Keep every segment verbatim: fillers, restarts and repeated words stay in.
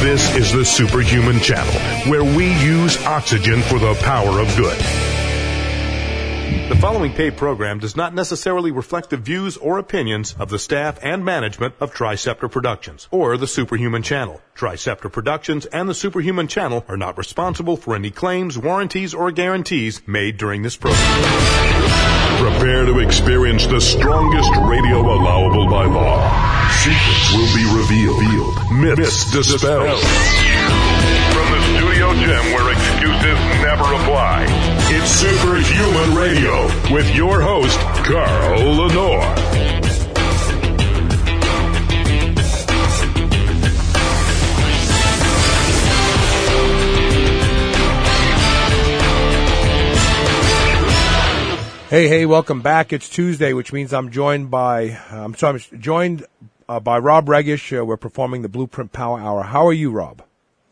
This is the Superhuman Channel, where we use oxygen for the power of good. The following paid program does not necessarily reflect the views or opinions of the staff and management of Triceptor Productions or the Superhuman Channel. Triceptor Productions and the Superhuman Channel are not responsible for any claims, warranties, or guarantees made during this program. Prepare to experience the strongest radio allowable by law. Secrets will be revealed. Myths dispelled. From the studio gym where excuses never apply, it's Superhuman Radio with your host, Carl Lenore. Hey, hey, welcome back. It's Tuesday, which means I'm joined by, uh, I'm sorry, I'm joined uh, by Rob Regish. Uh, we're performing the Blueprint Power Hour. How are you, Rob?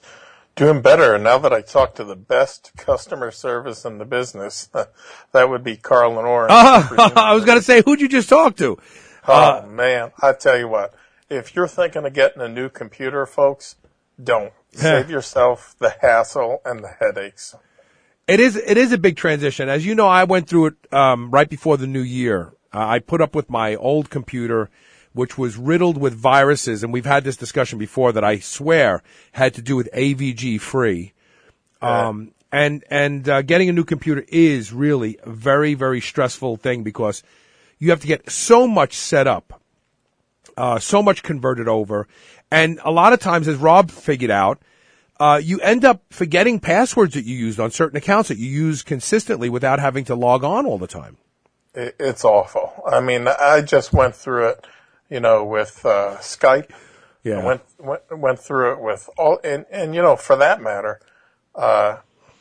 Doing better. Now that I talked to the best customer service in the business, that would be Carl Lenore. Uh, I was going to say, who'd you just talk to? Oh, uh, man. I tell you what, if you're thinking of getting a new computer, folks, don't. Save yourself the hassle and the headaches. It is, it is a big transition. As you know, I went through it um, right before the new year. Uh, I put up with my old computer, which was riddled with viruses, and we've had this discussion before that I swear had to do with A V G free. Um, and and uh, getting a new computer is really a very, very stressful thing because you have to get so much set up, uh, so much converted over, and a lot of times, as Rob figured out, uh, you end up forgetting passwords that you used on certain accounts that you use consistently without having to log on all the time. It's awful. I mean, I just went through it. You know, with uh, Skype, yeah, I went, went went through it with all, and, and you know, for that matter, uh,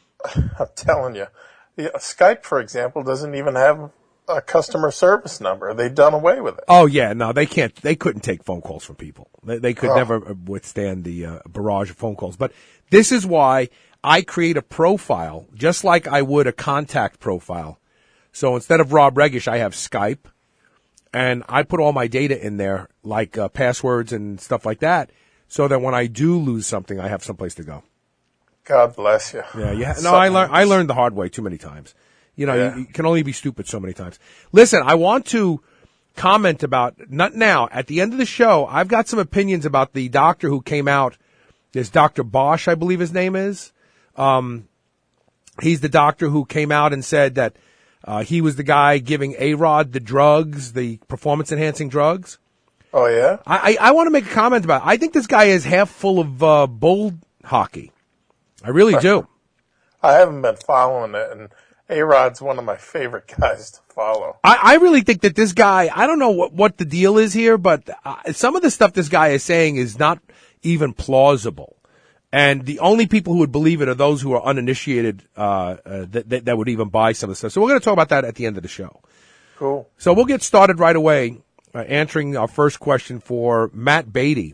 I'm telling you, the, Skype, for example, doesn't even have a customer service number. They've done away with it. Oh yeah, no, they can't. They couldn't take phone calls from people. They, they could oh. never withstand the uh, barrage of phone calls. But this is why I create a profile, just like I would a contact profile. So instead of Rob Regish, I have Skype. And I put all my data in there, like uh, passwords and stuff like that, so that when I do lose something, I have someplace to go. God bless you. Yeah, yeah. No, I learned. I learned the hard way too many times. You know, yeah. you, you can only be stupid so many times. Listen, I want to comment about not now. At the end of the show, I've got some opinions about the doctor who came out. There's Doctor Bosch, I believe his name is. Um, he's the doctor who came out and said that. Uh, he was the guy giving A-Rod the drugs, the performance-enhancing drugs. Oh, yeah? I, I, I want to make a comment about it. I think this guy is half full of uh, bull hockey. I really do. I haven't been following it, and A-Rod's one of my favorite guys to follow. I, I really think that this guy, I don't know what, what the deal is here, but uh, some of the stuff this guy is saying is not even plausible. And the only people who would believe it are those who are uninitiated, uh, uh that, that, that would even buy some of the stuff. So we're going to talk about that at the end of the show. Cool. So we'll get started right away, uh, answering our first question for Matt Beatty.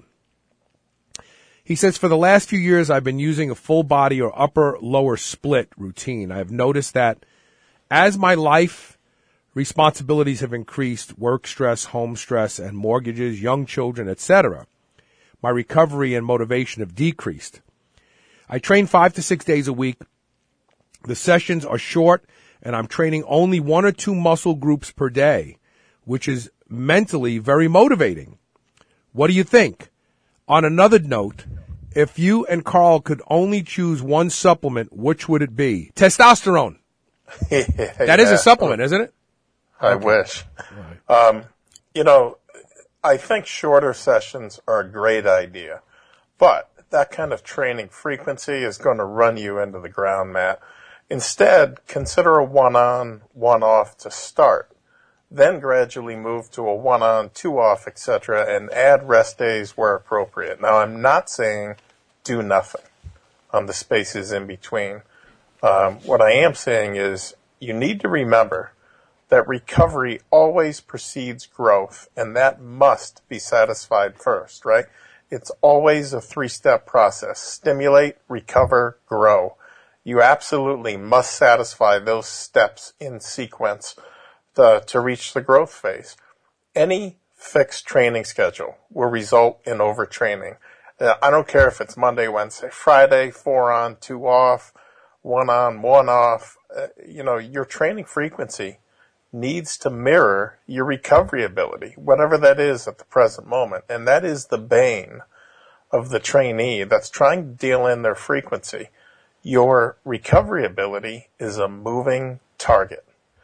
He says, for the last few years, I've been using a full body or upper lower split routine. I have noticed that as my life responsibilities have increased, work stress, home stress, and mortgages, young children, et cetera, my recovery and motivation have decreased. I train five to six days a week. The sessions are short, and I'm training only one or two muscle groups per day, which is mentally very motivating. What do you think? On another note, if you and Carl could only choose one supplement, which would it be? Testosterone. yeah, that is a supplement, isn't it? I okay. wish. Right. Um, you know, I think shorter sessions are a great idea, but that kind of training frequency is going to run you into the ground, Matt. Instead, consider a one-on, one-off to start. Then gradually move to a one-on, two-off, et cetera, and add rest days where appropriate. Now, I'm not saying do nothing on the spaces in between. Um, what I am saying is you need to remember that recovery always precedes growth, and that must be satisfied first, right? It's always a three-step process. Stimulate, recover, grow. You absolutely must satisfy those steps in sequence to, to reach the growth phase. Any fixed training schedule will result in overtraining. Uh, I don't care if it's Monday, Wednesday, Friday, four on, two off, one on, one off. Uh, you know, your training frequency needs to mirror your recovery ability, whatever that is at the present moment. And that is the bane of the trainee that's trying to deal in their frequency. Your recovery ability is a moving target.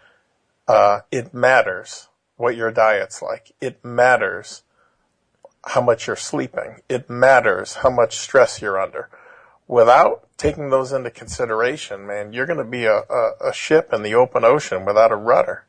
Uh, it matters what your diet's like. It matters how much you're sleeping. It matters how much stress you're under. Without taking those into consideration, man, you're going to be a, a, a ship in the open ocean without a rudder.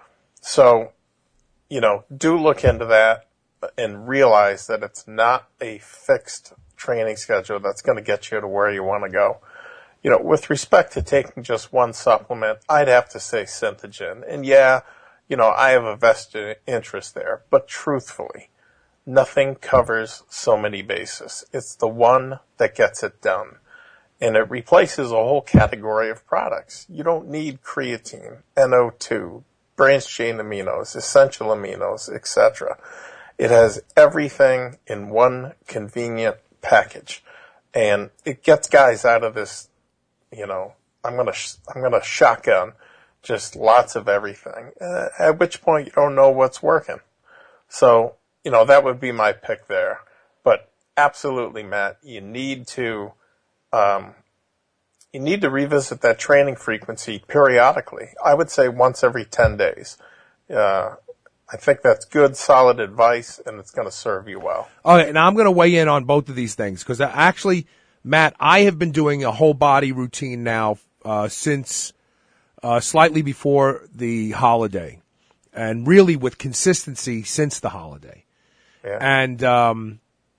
So, you know, do look into that and realize that it's not a fixed training schedule that's going to get you to where you want to go. You know, with respect to taking just one supplement, I'd have to say Synthogen. And yeah, you know, I have a vested interest there. But truthfully, nothing covers so many bases. It's the one that gets it done. And it replaces a whole category of products. You don't need creatine, N O two, branched chain aminos, essential aminos, et cetera. It has everything in one convenient package. And it gets guys out of this, you know, I'm going to sh- I'm going to shotgun just lots of everything, uh, at which point you don't know what's working. So, you know, that would be my pick there. But absolutely, Matt, you need to um, you need to revisit that training frequency periodically. I would say once every ten days. Uh, I think that's good, solid advice, and it's going to serve you well. All right, now I'm going to weigh in on both of these things because actually, Matt, I have been doing a whole body routine now uh, since uh, slightly before the holiday, and really with consistency since the holiday. Yeah. And um,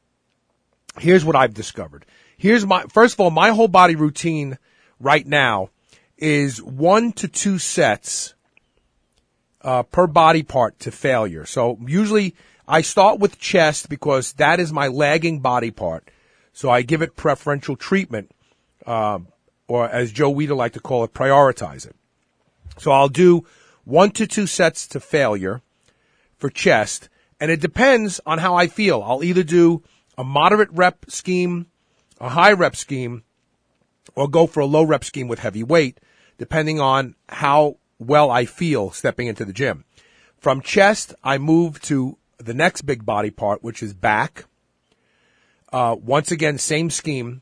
here's what I've discovered. Here's my first of all, my whole body routine right now is one to two sets uh, per body part to failure. So usually I start with chest because that is my lagging body part. So I give it preferential treatment, um, or as Joe Weider liked to call it, prioritize it. So I'll do one to two sets to failure for chest, and it depends on how I feel. I'll either do a moderate rep scheme, a high rep scheme, or go for a low rep scheme with heavy weight, depending on how well I feel stepping into the gym. From chest, I move to the next big body part, which is back. Uh, once again, same scheme.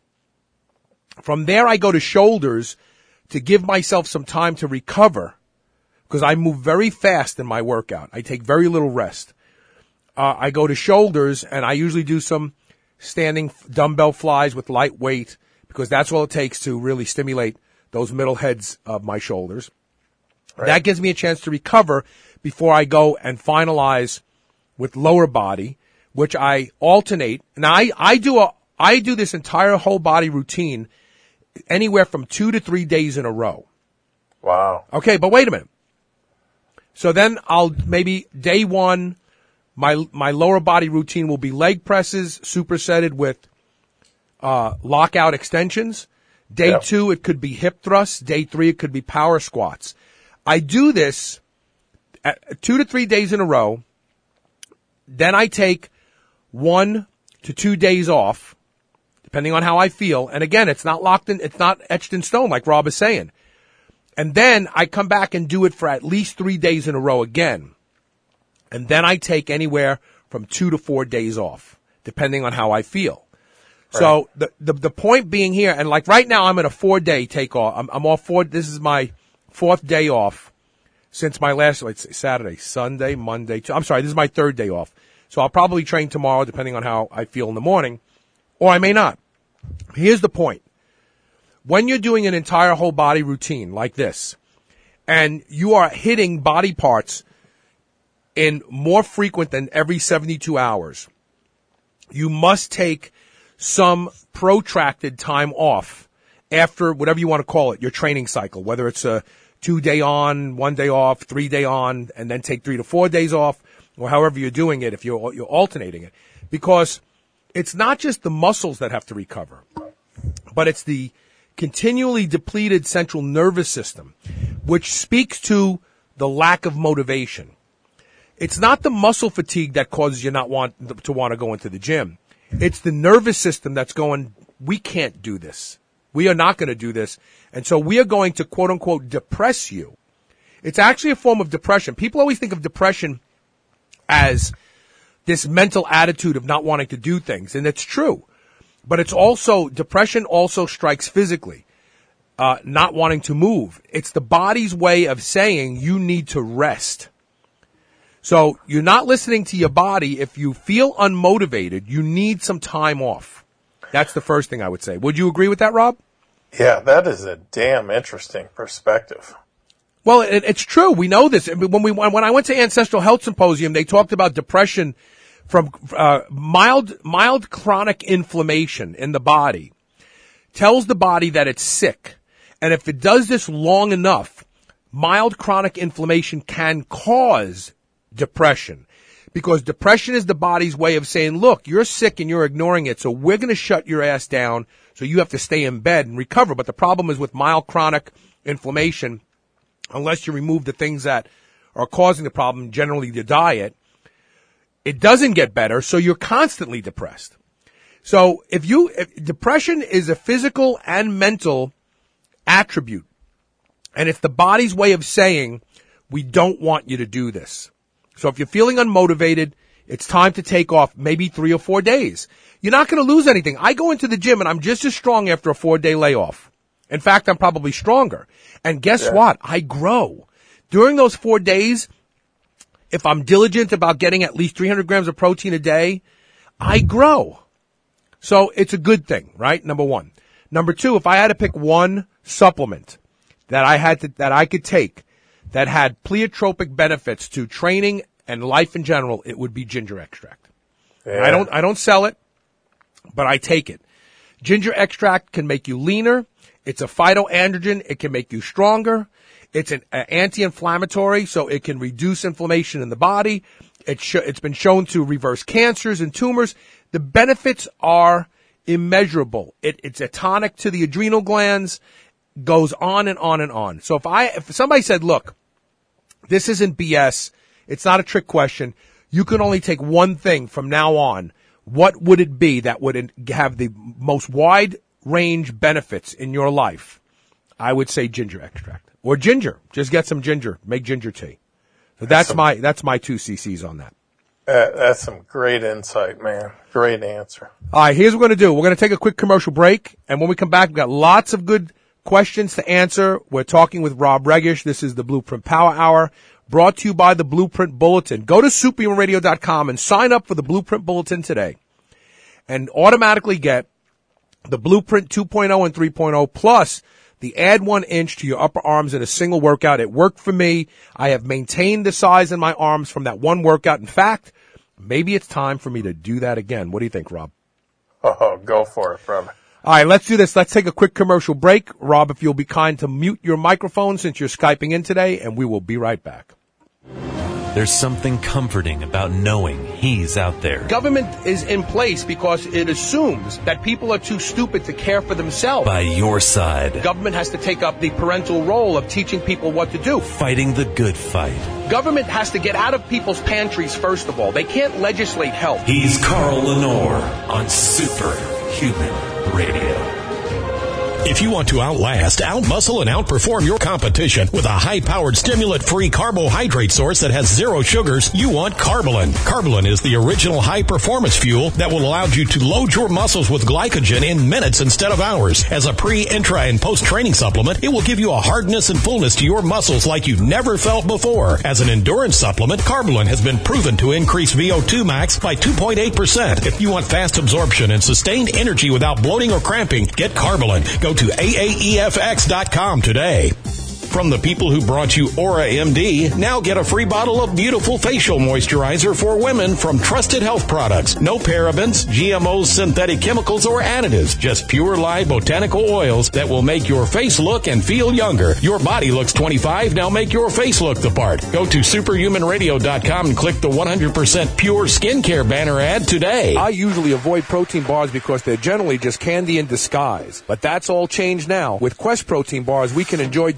From there, I go to shoulders to give myself some time to recover because I move very fast in my workout. I take very little rest. Uh, I go to shoulders and I usually do some standing dumbbell flies with light weight because that's all it takes to really stimulate those middle heads of my shoulders. Right. That gives me a chance to recover before I go and finalize with lower body, which I alternate. Now I, I do a, I do this entire whole body routine anywhere from two to three days in a row. Wow. Okay, but wait a minute. So then I'll maybe day one, my, my lower body routine will be leg presses supersetted with, uh, lockout extensions. Day yep. two, it could be hip thrusts. Day three, it could be power squats. I do this at two to three days in a row. Then I take one to two days off, depending on how I feel. And again, it's not locked in, it's not etched in stone like Rob is saying. And then I come back and do it for at least three days in a row again. And then I take anywhere from two to four days off, depending on how I feel. Right. So the, the, the point being here, and like right now I'm at a four day take off. I'm, I'm off four, this is my fourth day off since my last, let's say Saturday, Sunday, Monday, I'm sorry, this is my third day off. So I'll probably train tomorrow depending on how I feel in the morning, or I may not. Here's the point. When you're doing an entire whole body routine like this, and you are hitting body parts in more frequent than every seventy-two hours, you must take some protracted time off after whatever you want to call it, your training cycle, whether it's a two day on, one day off, three day on, and then take three to four days off, or however you're doing it if you're, you're alternating it. Because it's not just the muscles that have to recover, but it's the continually depleted central nervous system, which speaks to the lack of motivation. It's not the muscle fatigue that causes you not want to want to go into the gym. It's the nervous system that's going, we can't do this. We are not going to do this. And so we are going to, quote unquote, depress you. It's actually a form of depression. People always think of depression as this mental attitude of not wanting to do things. And it's true. But it's also, depression also strikes physically. Uh, not wanting to move. It's the body's way of saying you need to rest. So you're not listening to your body. If you feel unmotivated, you need some time off. That's the first thing I would say. Would you agree with that, Rob? Yeah, that is a damn interesting perspective. Well, it, it's true. We know this. When we when I went to Ancestral Health Symposium, they talked about depression from uh, mild mild chronic inflammation in the body. Tells the body that it's sick. And if it does this long enough, mild chronic inflammation can cause depression. Because depression is the body's way of saying, look, you're sick and you're ignoring it, so we're going to shut your ass down, so you have to stay in bed and recover. But the problem is with mild chronic inflammation, unless you remove the things that are causing the problem, generally the diet, it doesn't get better, so you're constantly depressed. So if you, if depression is a physical and mental attribute. And it's the body's way of saying, we don't want you to do this. So if you're feeling unmotivated, it's time to take off maybe three or four days. You're not going to lose anything. I go into the gym and I'm just as strong after a four day layoff. In fact, I'm probably stronger. And guess yeah. what? I grow. During those four days, if I'm diligent about getting at least three hundred grams of protein a day, I grow. So it's a good thing, right? Number one. Number two, if I had to pick one supplement that I had to, that I could take that had pleiotropic benefits to training and life in general, it would be ginger extract. Yeah. I don't, I don't sell it, but I take it. Ginger extract can make you leaner. It's a phytoandrogen. It can make you stronger. It's an uh, anti-inflammatory, so it can reduce inflammation in the body. It's sh- it's been shown to reverse cancers and tumors. The benefits are immeasurable. It, it's a tonic to the adrenal glands, goes on and on and on. So if I, if somebody said, look, this isn't B S, it's not a trick question, you can only take one thing from now on, what would it be that would have the most wide range benefits in your life? I would say ginger extract. Or ginger. Just get some ginger. Make ginger tea. So that's some, my, that's my two cc's on that. Uh, that's some great insight, man. Great answer. All right, here's what we're going to do. We're going to take a quick commercial break, and when we come back, we've got lots of good questions to answer. We're talking with Rob Regish. This is the Blueprint Power Hour, brought to you by the Blueprint Bulletin. Go to superhuman radio dot com and sign up for the Blueprint Bulletin today, and automatically get the Blueprint two point oh and three point oh, plus the add one inch to your upper arms in a single workout. It worked for me. I have maintained the size in my arms from that one workout. In fact, maybe it's time for me to do that again. What do you think, Rob? Oh, go for it, brother. All right, let's do this. Let's take a quick commercial break. Rob, if you'll be kind to mute your microphone since you're Skyping in today, and we will be right back. There's something comforting about knowing he's out there. Government is in place because it assumes that people are too stupid to care for themselves. By your side. Government has to take up the parental role of teaching people what to do. Fighting the good fight. Government has to get out of people's pantries, first of all. They can't legislate health. He's Carl Lenore on Superhuman Radio. If you want to outlast, outmuscle, and outperform your competition with a high-powered, stimulant-free carbohydrate source that has zero sugars, you want Carbolin. Carbolin is the original high-performance fuel that will allow you to load your muscles with glycogen in minutes instead of hours. As a pre, intra, and post-training supplement, it will give you a hardness and fullness to your muscles like you've never felt before. As an endurance supplement, Carbolin has been proven to increase V O two max by two point eight percent. If you want fast absorption and sustained energy without bloating or cramping, get Carbolin. Go to A A E F X dot com today. From the people who brought you Aura M D, now get a free bottle of beautiful facial moisturizer for women from Trusted Health Products. No parabens, G M Os, synthetic chemicals, or additives. Just pure live botanical oils that will make your face look and feel younger. Your body looks twenty-five, now make your face look the part. Go to superhuman radio dot com and click the one hundred percent pure skincare banner ad today. I usually avoid protein bars because they're generally just candy in disguise. But that's all changed now. With Quest protein bars, we can enjoy dessert again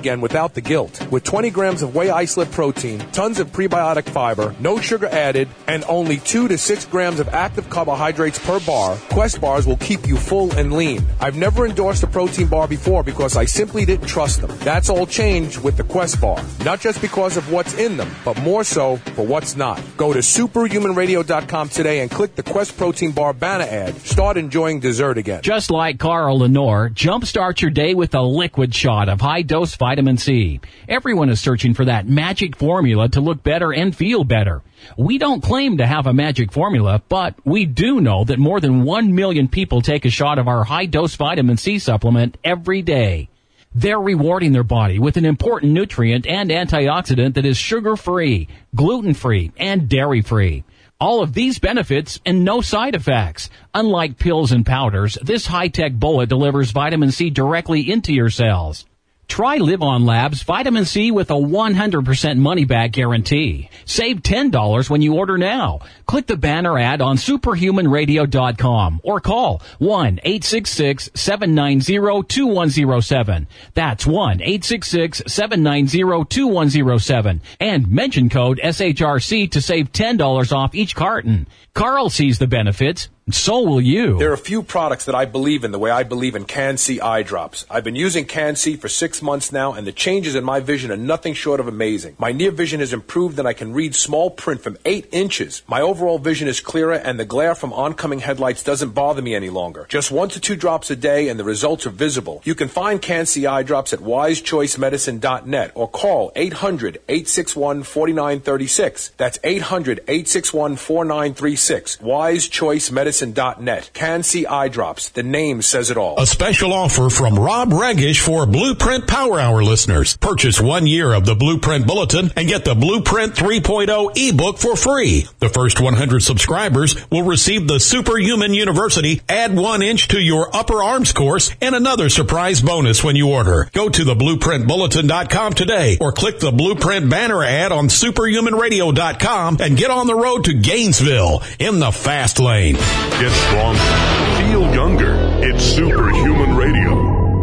again without the guilt. With twenty grams of whey isolate protein, tons of prebiotic fiber, no sugar added, and only two to six grams of active carbohydrates per bar, Quest bars will keep you full and lean. I've never endorsed a protein bar before because I simply didn't trust them. That's all changed with the Quest bar. Not just because of what's in them, but more so for what's not. Go to superhuman radio dot com today and click the Quest protein bar banner ad. Start enjoying dessert again. Just like Carl Lenore, jumpstart your day with a liquid shot of high-dose vitamin C. Everyone is searching for that magic formula to look better and feel better. We don't claim to have a magic formula, but we do know that more than one million people take a shot of our high-dose vitamin C supplement every day. They're rewarding their body with an important nutrient and antioxidant that is sugar-free, gluten-free, and dairy-free. All of these benefits and no side effects. Unlike pills and powders, this high-tech bullet delivers vitamin C directly into your cells. Try Live On Labs Vitamin C with a one hundred percent money-back guarantee. Save ten dollars when you order now. Click the banner ad on superhuman radio dot com or call one eight six six, seven nine zero, two one zero seven. That's one eight six six, seven nine zero, two one zero seven. And mention code S H R C to save ten dollars off each carton. Carl sees the benefits. So will you. There are a few products that I believe in the way I believe in Can-C eye drops. I've been using Can-C for six months now, and the changes in my vision are nothing short of amazing. My near vision has improved, and I can read small print from eight inches. My overall vision is clearer, and the glare from oncoming headlights doesn't bother me any longer. Just one to two drops a day, and the results are visible. You can find Can-C eye drops at wise choice medicine dot net or call eight hundred, eight six one, four nine three six. That's eight hundred, eight six one, four nine three six. wise choice medicine dot net. Can-C eye drops. The name says it all. A special offer from Rob Regish for Blueprint Power Hour listeners. Purchase one year of the Blueprint Bulletin and get the Blueprint three point oh ebook for free. The first one hundred subscribers will receive the Superhuman University Add One Inch to Your Upper Arms course and another surprise bonus when you order. Go to the blueprint bulletin dot com today or click the Blueprint banner ad on superhuman radio dot com and get on the road to Gainesville in the fast lane. Get stronger. Feel younger. It's Superhuman Radio.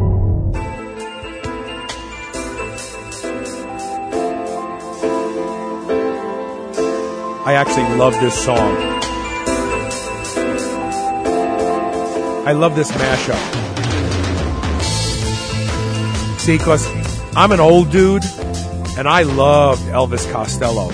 I actually love this song. I love this mashup. See, because I'm an old dude, and I loved Elvis Costello.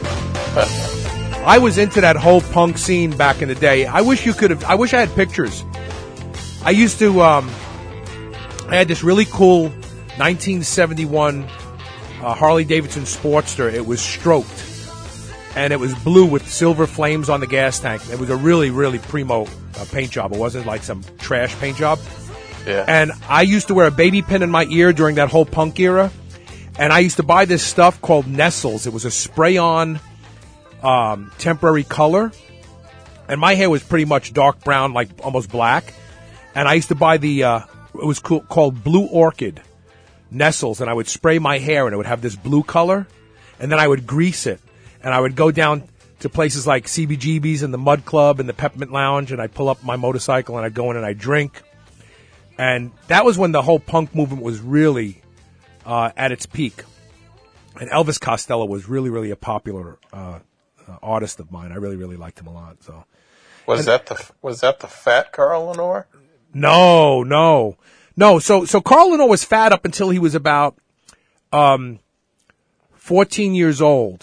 I was into that whole punk scene back in the day. I wish you could have. I wish I had pictures. I used to. Um, I had this really cool nineteen seventy-one uh, Harley Davidson Sportster. It was stroked, and it was blue with silver flames on the gas tank. It was a really, really primo uh, paint job. It wasn't like some trash paint job. Yeah. And I used to wear a baby pin in my ear during that whole punk era. And I used to buy this stuff called Nestles. It was a spray-on. Um, temporary color, and my hair was pretty much dark brown, like almost black. And I used to buy the uh, it was cool, called Blue Orchid Nestles, and I would spray my hair, and it would have this blue color. And then I would grease it, and I would go down to places like C B G B's and the Mud Club and the Peppermint Lounge, and I'd pull up my motorcycle and I'd go in and I'd drink. And that was when the whole punk movement was really uh, at its peak. And Elvis Costello was really, really a popular uh Uh, artist of mine. I really, really liked him a lot. So, was and, that the was that the fat Carl Lenore? No, no, no. So, so Carl Lenore was fat up until he was about um, fourteen years old.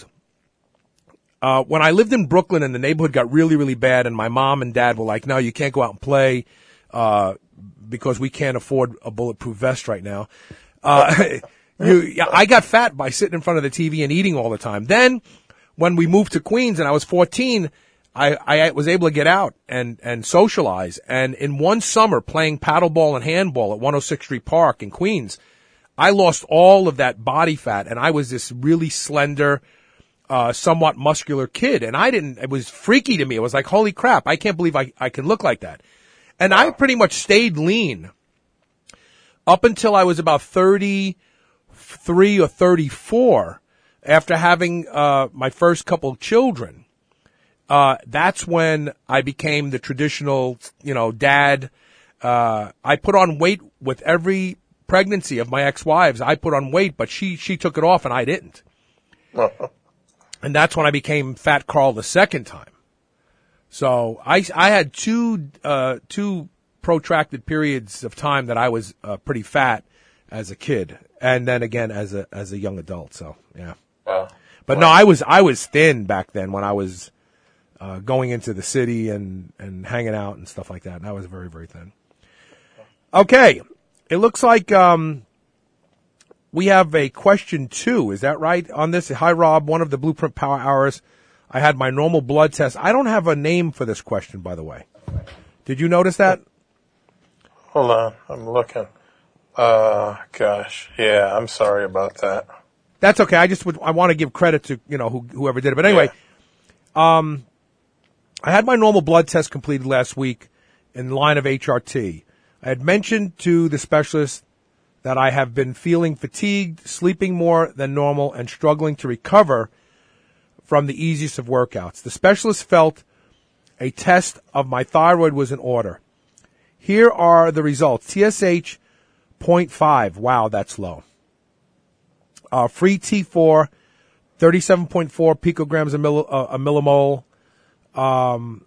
Uh, when I lived in Brooklyn and the neighborhood got really, really bad, and my mom and dad were like, "No, you can't go out and play uh, because we can't afford a bulletproof vest right now." Uh, you, I got fat by sitting in front of the T V and eating all the time. Then. When we moved to Queens and I was fourteen, I, I was able to get out and, and socialize. And in one summer playing paddleball and handball at one oh sixth Street Park in Queens, I lost all of that body fat and I was this really slender, uh, somewhat muscular kid. And I didn't, it was freaky to me. It was like, holy crap, I can't believe I, I can look like that. And I pretty much stayed lean up until I was about thirty-three or thirty-four. After having uh, my first couple of children, uh, that's when I became the traditional, you know, dad. Uh, I put on weight with every pregnancy of my ex-wives, I put on weight, but she, she took it off and I didn't. And that's when I became Fat Carl the second time. So I, I had two, uh, two protracted periods of time that I was uh, pretty fat as a kid. And then again as a, as a young adult. So, yeah. Wow. But no, I was, I was thin back then when I was, uh, going into the city and, and hanging out and stuff like that. And I was very, very thin. Okay. It looks like, um, we have a question two. Is that right on this? Hi, Rob. One of the Blueprint Power Hours. I had my normal blood test. I don't have a name for this question, by the way. Did you notice that? Hold on. I'm looking. Uh, gosh. Yeah, I'm sorry about that. That's okay. I just would, I want to give credit to, you know, who, whoever did it. But anyway, yeah. um, I had my normal blood test completed last week in line of H R T. I had mentioned to the specialist that I have been feeling fatigued, sleeping more than normal, and struggling to recover from the easiest of workouts. The specialist felt a test of my thyroid was in order. Here are the results. T S H zero point five. Wow, that's low. Uh, free T four, thirty-seven point four picograms a, milli, uh, a millimole, um,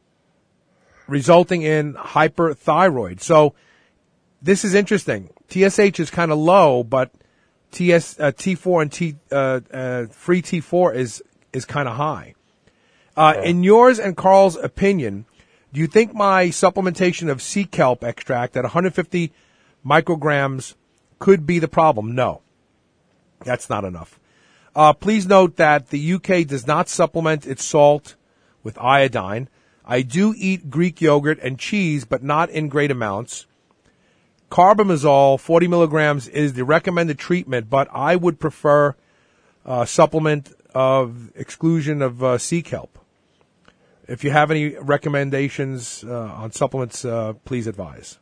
resulting in hyperthyroid. So this is interesting. T S H is kind of low, but T S, uh, T four and T, uh, uh, free T four is, is kind of high. Uh, yeah. In yours and Carl's opinion, do you think my supplementation of sea kelp extract at one hundred fifty micrograms could be the problem? No, that's not enough. Uh, please note that the U K does not supplement its salt with iodine. I do eat Greek yogurt and cheese, but not in great amounts. Carbamazole, forty milligrams, is the recommended treatment, but I would prefer uh, supplement of exclusion of uh, sea kelp. If you have any recommendations uh, on supplements, uh, please advise.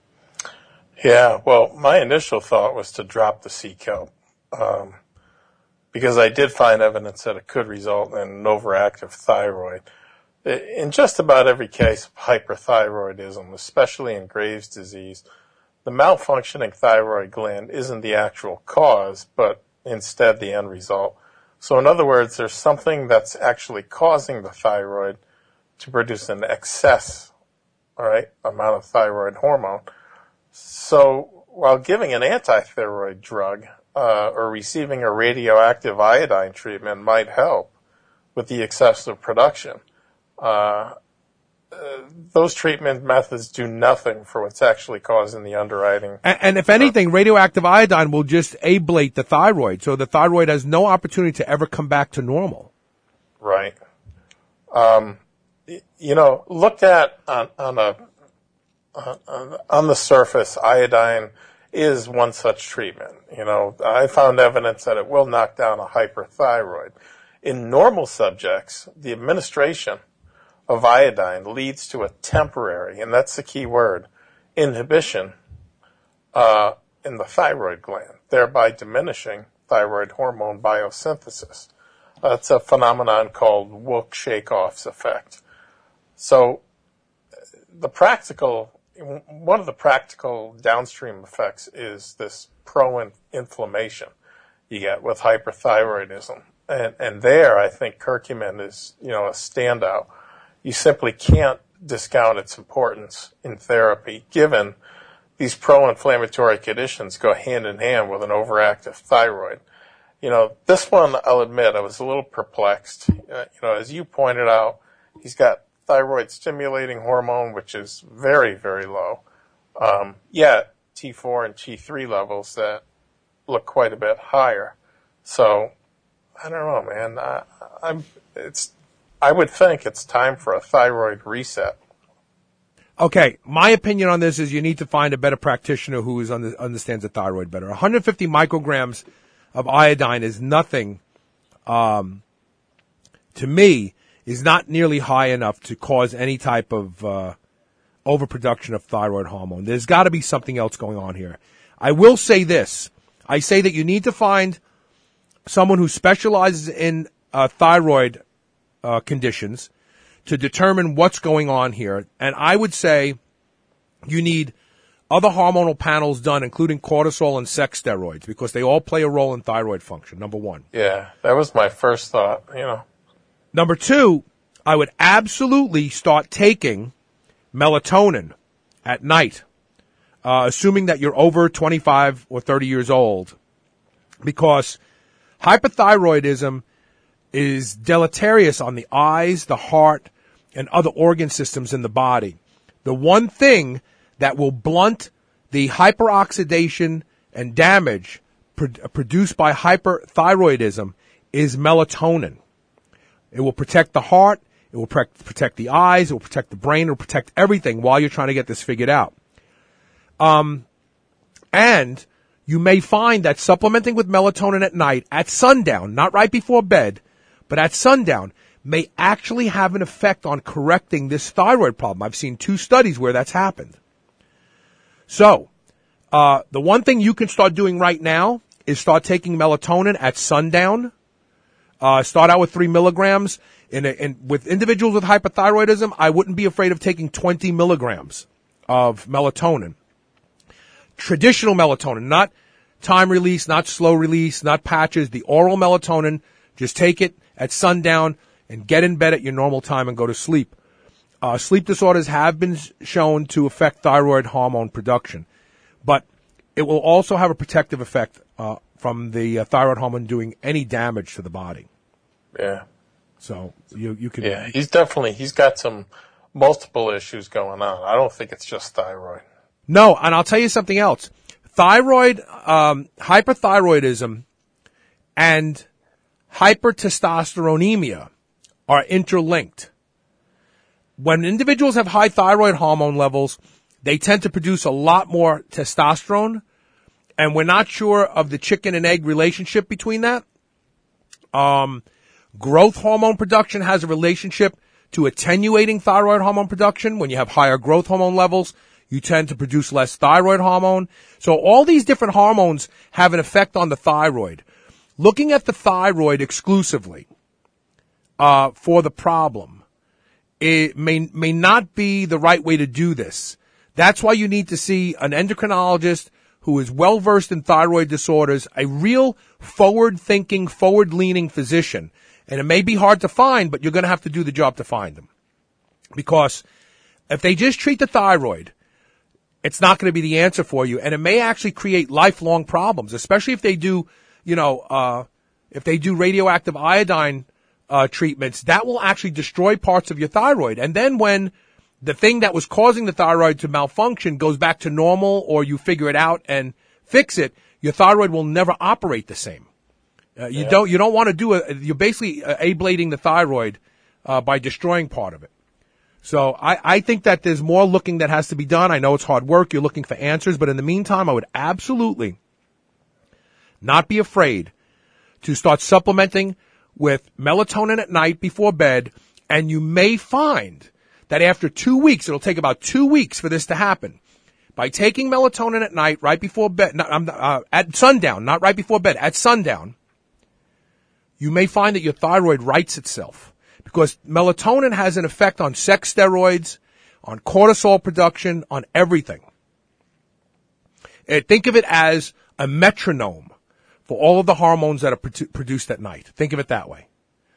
Yeah, well, my initial thought was to drop the sea kelp um, because I did find evidence that it could result in an overactive thyroid. In just about every case of hyperthyroidism, especially in Graves' disease, the malfunctioning thyroid gland isn't the actual cause, but instead the end result. So in other words, there's something that's actually causing the thyroid to produce an excess, all right, amount of thyroid hormone. So while giving an antithyroid drug uh, or receiving a radioactive iodine treatment might help with the excessive production, uh, Uh, those treatment methods do nothing for what's actually causing the underwriting. And, and if anything, radioactive iodine will just ablate the thyroid, so the thyroid has no opportunity to ever come back to normal. Right. Um, you know, looked at on, on a on, on the surface, iodine is one such treatment. You know, I found evidence that it will knock down a hyperthyroid. In normal subjects, the administration of iodine leads to a temporary, and that's the key word, inhibition uh, in the thyroid gland, thereby diminishing thyroid hormone biosynthesis. That's a phenomenon called Wilk-Shakoff's effect. So the practical, one of the practical downstream effects is this pro-inflammation you get with hyperthyroidism. And, and there, I think curcumin is, you know, a standout. You simply can't discount its importance in therapy, given these pro-inflammatory conditions go hand in hand with an overactive thyroid. You know, this one, I'll admit, I was a little perplexed. Uh, you know, as you pointed out, he's got thyroid stimulating hormone, which is very, very low. Um, yet T four and T three levels that look quite a bit higher. So, I don't know, man. I, I'm, it's, I would think it's time for a thyroid reset. Okay, my opinion on this is you need to find a better practitioner who is under, understands the thyroid better. one hundred fifty micrograms of iodine is nothing, um, to me, is not nearly high enough to cause any type of uh, overproduction of thyroid hormone. There's got to be something else going on here. I will say this. I say that you need to find someone who specializes in uh, thyroid uh, conditions to determine what's going on here. And I would say you need other hormonal panels done, including cortisol and sex steroids, because they all play a role in thyroid function, number one. Yeah, that was my first thought, you know. Number two, I would absolutely start taking melatonin at night, uh, assuming that you're over twenty-five or thirty years old, because hypothyroidism is deleterious on the eyes, the heart, and other organ systems in the body. The one thing that will blunt the hyperoxidation and damage pro- produced by hyperthyroidism is melatonin. It will protect the heart, it will pre- protect the eyes, it will protect the brain, it will protect everything while you're trying to get this figured out. Um, and you may find that supplementing with melatonin at night, at sundown, not right before bed, but at sundown, may actually have an effect on correcting this thyroid problem. I've seen two studies where that's happened. So, uh, the one thing you can start doing right now is start taking melatonin at sundown. Uh, start out with three milligrams. In, a, in with individuals with hypothyroidism, I wouldn't be afraid of taking twenty milligrams of melatonin. Traditional melatonin, not time release, not slow release, not patches, the oral melatonin. Just take it at sundown and get in bed at your normal time and go to sleep. Uh, sleep disorders have been shown to affect thyroid hormone production, but it will also have a protective effect uh, from the uh, thyroid hormone doing any damage to the body. Yeah. So you you can. Yeah, he's definitely he's got some multiple issues going on. I don't think it's just thyroid. No, and I'll tell you something else. Thyroid, um, hyperthyroidism, and hypertestosteronemia are interlinked. When individuals have high thyroid hormone levels, they tend to produce a lot more testosterone, and we're not sure of the chicken and egg relationship between that. Um, growth hormone production has a relationship to attenuating thyroid hormone production. When you have higher growth hormone levels, you tend to produce less thyroid hormone. So all these different hormones have an effect on the thyroid. Looking at the thyroid exclusively uh, for the problem, it may may not be the right way to do this. That's why you need to see an endocrinologist who is well versed in thyroid disorders, a real forward-thinking, forward-leaning physician. And it may be hard to find, but you're going to have to do the job to find them. Because if they just treat the thyroid, it's not going to be the answer for you, and it may actually create lifelong problems, especially if they do, you know, uh, if they do radioactive iodine uh, treatments. That will actually destroy parts of your thyroid. And then when the thing that was causing the thyroid to malfunction goes back to normal, or you figure it out and fix it, your thyroid will never operate the same. Uh, you yeah. don't you don't want to do a. You're basically uh, ablating the thyroid uh, by destroying part of it. So I, I think that there's more looking that has to be done. I know it's hard work. You're looking for answers. But in the meantime, I would absolutely not be afraid to start supplementing with melatonin at night before bed. And you may find that after two weeks, it'll take about two weeks for this to happen. By taking melatonin at night, right before bed, not, uh, at sundown, not right before bed, at sundown, you may find that your thyroid rights itself. Because melatonin has an effect on sex steroids, on cortisol production, on everything. And think of it as a metronome for all of the hormones that are produ- produced at night. Think of it that way.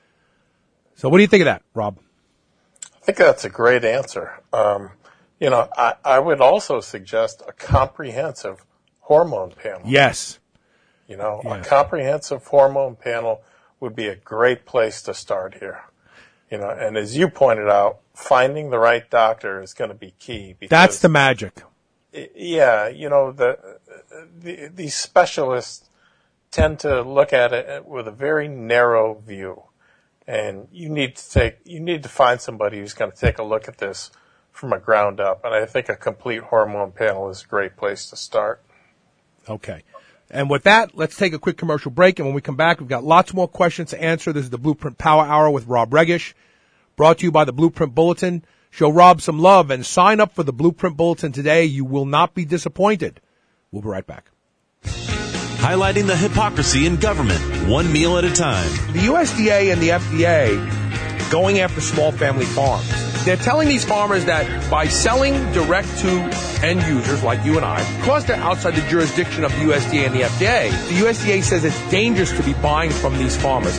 So what do you think of that, Rob? I think that's a great answer. Um, you know, I, I would also suggest a comprehensive hormone panel. Yes. You know, yeah. a comprehensive hormone panel would be a great place to start here. You know, and as you pointed out, finding the right doctor is going to be key. Because, that's the magic. Yeah, you know, the, the these specialists tend to look at it with a very narrow view, and you need to take you need to find somebody who's going to take a look at this from a ground up. And I think a complete hormone panel is a great place to start. Okay. And with that, let's take a quick commercial break. And when we come back, we've got lots more questions to answer. This is the Blueprint Power Hour with Rob Regish, brought to you by the Blueprint Bulletin. Show Rob some love and sign up for the Blueprint Bulletin today. You will not be disappointed. We'll be right back. Highlighting the hypocrisy in government, one meal at a time. The U S D A and the F D A going after small family farms. They're telling these farmers that by selling direct to end users like you and I, because they're outside the jurisdiction of the U S D A and the F D A, the U S D A says it's dangerous to be buying from these farmers.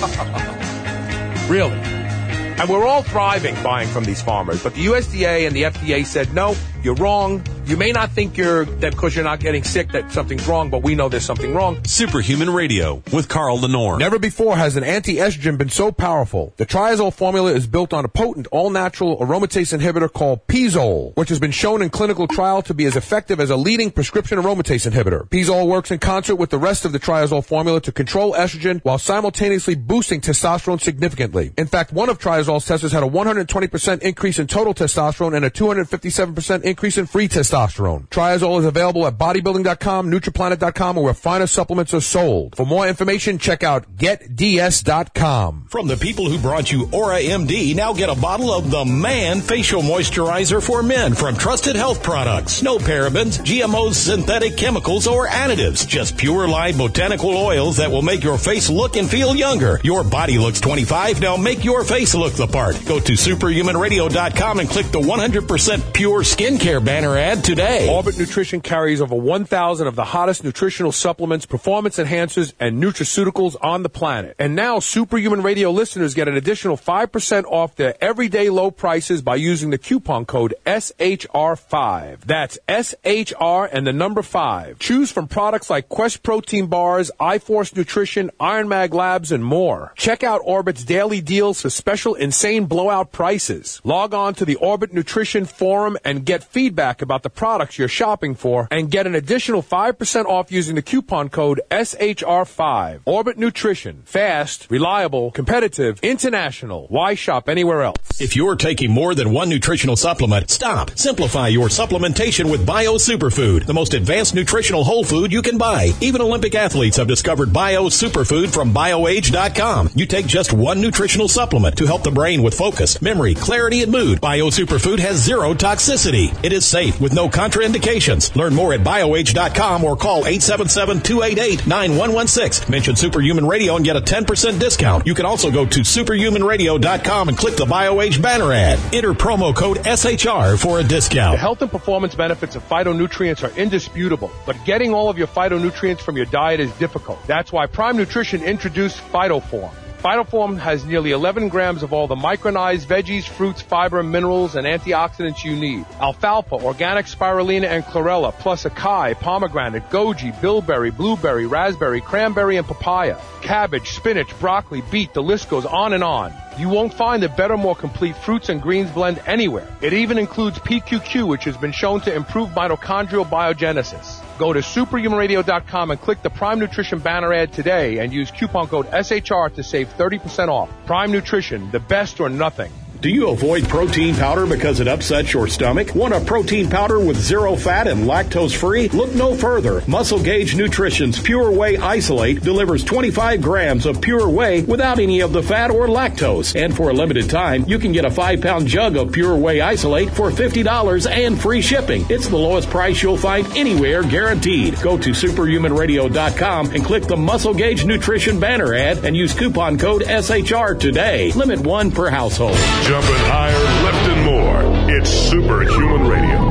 Really? And we're all thriving buying from these farmers. But the U S D A and the F D A said, no, you're wrong. You may not think you're that because you're not getting sick that something's wrong, but we know there's something wrong. Superhuman Radio with Carl Lenore. Never before has an anti-estrogen been so powerful. The Triazole formula is built on a potent all-natural aromatase inhibitor called Pizole, which has been shown in clinical trial to be as effective as a leading prescription aromatase inhibitor. Pizole works in concert with the rest of the Triazole formula to control estrogen while simultaneously boosting testosterone significantly. In fact, one of Triazole's testers had a one hundred twenty percent increase in total testosterone and a two hundred fifty-seven percent increase in free testosterone. Triazole is available at bodybuilding dot com, Nutriplanet dot com, or where finer supplements are sold. For more information, check out get d s dot com. From the people who brought you Aura M D, now get a bottle of the Man Facial Moisturizer for Men from Trusted Health Products. No parabens, G M Os, synthetic chemicals, or additives. Just pure live botanical oils that will make your face look and feel younger. Your body looks twenty-five, now make your face look the part. Go to superhuman radio dot com and click the one hundred percent pure skincare banner ad today. Orbit Nutrition carries over one thousand of the hottest nutritional supplements, performance enhancers, and nutraceuticals on the planet. And now Superhuman Radio listeners get an additional five percent off their everyday low prices by using the coupon code S H R five. That's S H R and the number five. Choose from products like Quest Protein Bars, iForce Nutrition, Iron Mag Labs, and more. Check out Orbit's daily deals for special insane blowout prices. Log on to the Orbit Nutrition Forum and get feedback about the products you're shopping for and get an additional five percent off using the coupon code S H R five. Orbit Nutrition. Fast, reliable, competitive, international. Why shop anywhere else? If you're taking more than one nutritional supplement, stop. Simplify your supplementation with Bio Superfood, the most advanced nutritional whole food you can buy. Even Olympic athletes have discovered Bio Superfood from bio age dot com. You take just one nutritional supplement to help the brain with focus, memory, clarity, and mood. Bio Superfood has zero toxicity. It is safe with no contraindications. Learn more at bio age dot com or call eight seven seven, two eight eight, nine one one six. Mention Superhuman Radio and get a ten percent discount. You can also go to superhuman radio dot com and click the BioAge banner ad. Enter promo code S H R for a discount. The health and performance benefits of phytonutrients are indisputable, but getting all of your phytonutrients from your diet is difficult. That's why Prime Nutrition introduced PhytoForm. PhytoForm has nearly eleven grams of all the micronized veggies, fruits, fiber, minerals, and antioxidants you need. Alfalfa, organic spirulina, and chlorella, plus acai, pomegranate, goji, bilberry, blueberry, raspberry, cranberry, and papaya. Cabbage, spinach, broccoli, beet, the list goes on and on. You won't find a better, more complete fruits and greens blend anywhere. It even includes P Q Q, which has been shown to improve mitochondrial biogenesis. Go to superhuman radio dot com and click the Prime Nutrition banner ad today and use coupon code S H R to save thirty percent off. Prime Nutrition, the best or nothing. Do you avoid protein powder because it upsets your stomach? Want a protein powder with zero fat and lactose free? Look no further. Muscle Gauge Nutrition's Pure Whey Isolate delivers twenty-five grams of pure whey without any of the fat or lactose. And for a limited time, you can get a five pound jug of Pure Whey Isolate for fifty dollars and free shipping. It's the lowest price you'll find anywhere, guaranteed. Go to superhuman radio dot com and click the Muscle Gauge Nutrition banner ad and use coupon code S H R today. Limit one per household. Jumping higher, lifting more. It's Superhuman Radio.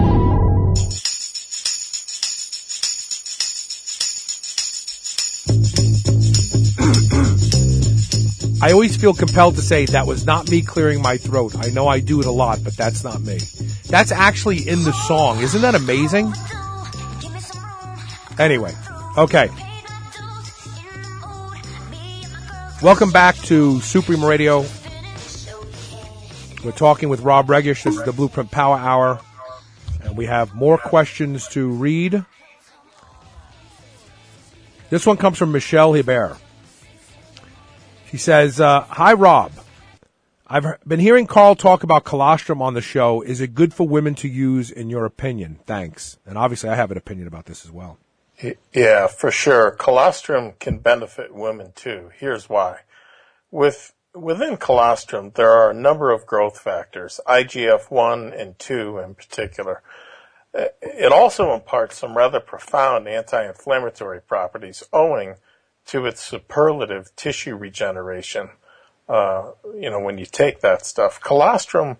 I always feel compelled to say that was not me clearing my throat. I know I do it a lot, but that's not me. That's actually in the song. Isn't that amazing? Anyway, okay. Welcome back to Superhuman Radio. We're talking with Rob Regish. This is the Blueprint Power Hour. And we have more questions to read. This one comes from Michelle Hebert. She says, uh, Hi, Rob. I've been hearing Carl talk about colostrum on the show. Is it good for women to use, in your opinion? Thanks. And obviously I have an opinion about this as well. Yeah, for sure. Colostrum can benefit women too. Here's why. With Within colostrum, there are a number of growth factors, I G F one and two in particular. It also imparts some rather profound anti-inflammatory properties owing to its superlative tissue regeneration. Uh, you know, when you take that stuff, colostrum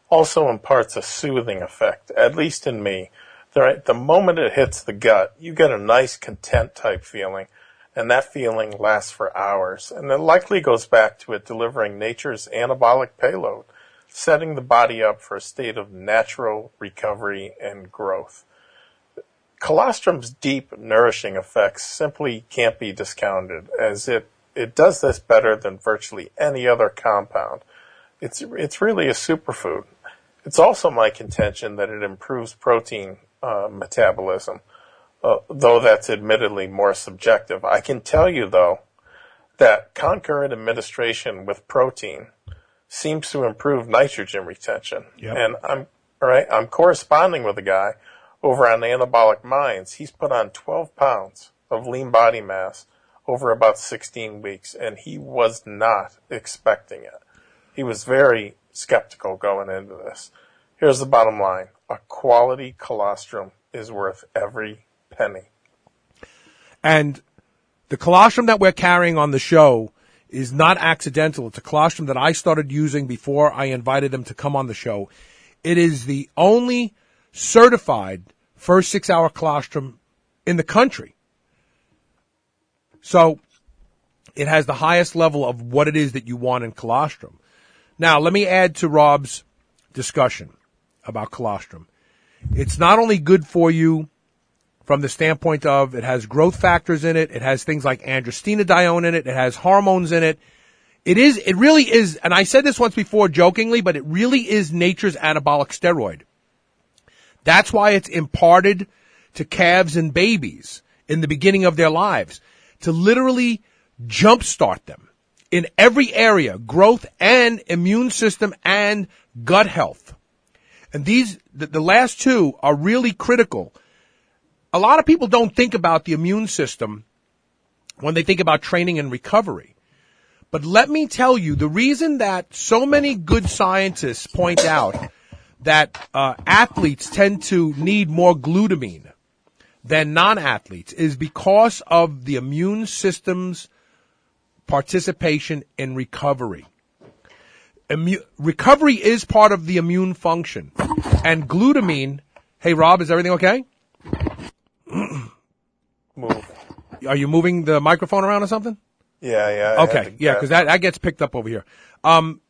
also imparts a soothing effect, at least in me. The, the moment it hits the gut, you get a nice content type feeling, and that feeling lasts for hours. And it likely goes back to it delivering nature's anabolic payload, setting the body up for a state of natural recovery and growth. Colostrum's deep, nourishing effects simply can't be discounted, as it, it does this better than virtually any other compound. It's, it's really a superfood. It's also my contention that it improves protein uh, metabolism, uh, though that's admittedly more subjective. I can tell you, though, that concurrent administration with protein seems to improve nitrogen retention. Yep. And I'm all right, I'm corresponding with a guy over on Anabolic Minds. He's put on twelve pounds of lean body mass over about sixteen weeks, and he was not expecting it. He was very skeptical going into this. Here's the bottom line. A quality colostrum is worth every penny. And the colostrum that we're carrying on the show is not accidental. It's a colostrum that I started using before I invited them to come on the show. It is the only certified first six-hour colostrum in the country. So it has the highest level of what it is that you want in colostrum. Now, let me add to Rob's discussion about colostrum. It's not only good for you from the standpoint of it has growth factors in it, it has things like androstenedione in it, it has hormones in it. It is, it really is, and I said this once before jokingly, but it really is nature's anabolic steroid. That's why it's imparted to calves and babies in the beginning of their lives, to literally jumpstart them in every area, growth and immune system and gut health. And these, the, the last two are really critical. A lot of people don't think about the immune system when they think about training and recovery. But let me tell you, the reason that so many good scientists point out that uh, athletes tend to need more glutamine than non-athletes is because of the immune system's participation in recovery. Immu- recovery is part of the immune function. And glutamine, hey Rob, is everything okay? Move. Are you moving the microphone around or something? Yeah, yeah. I Okay, yeah, because that, that gets picked up over here. Um,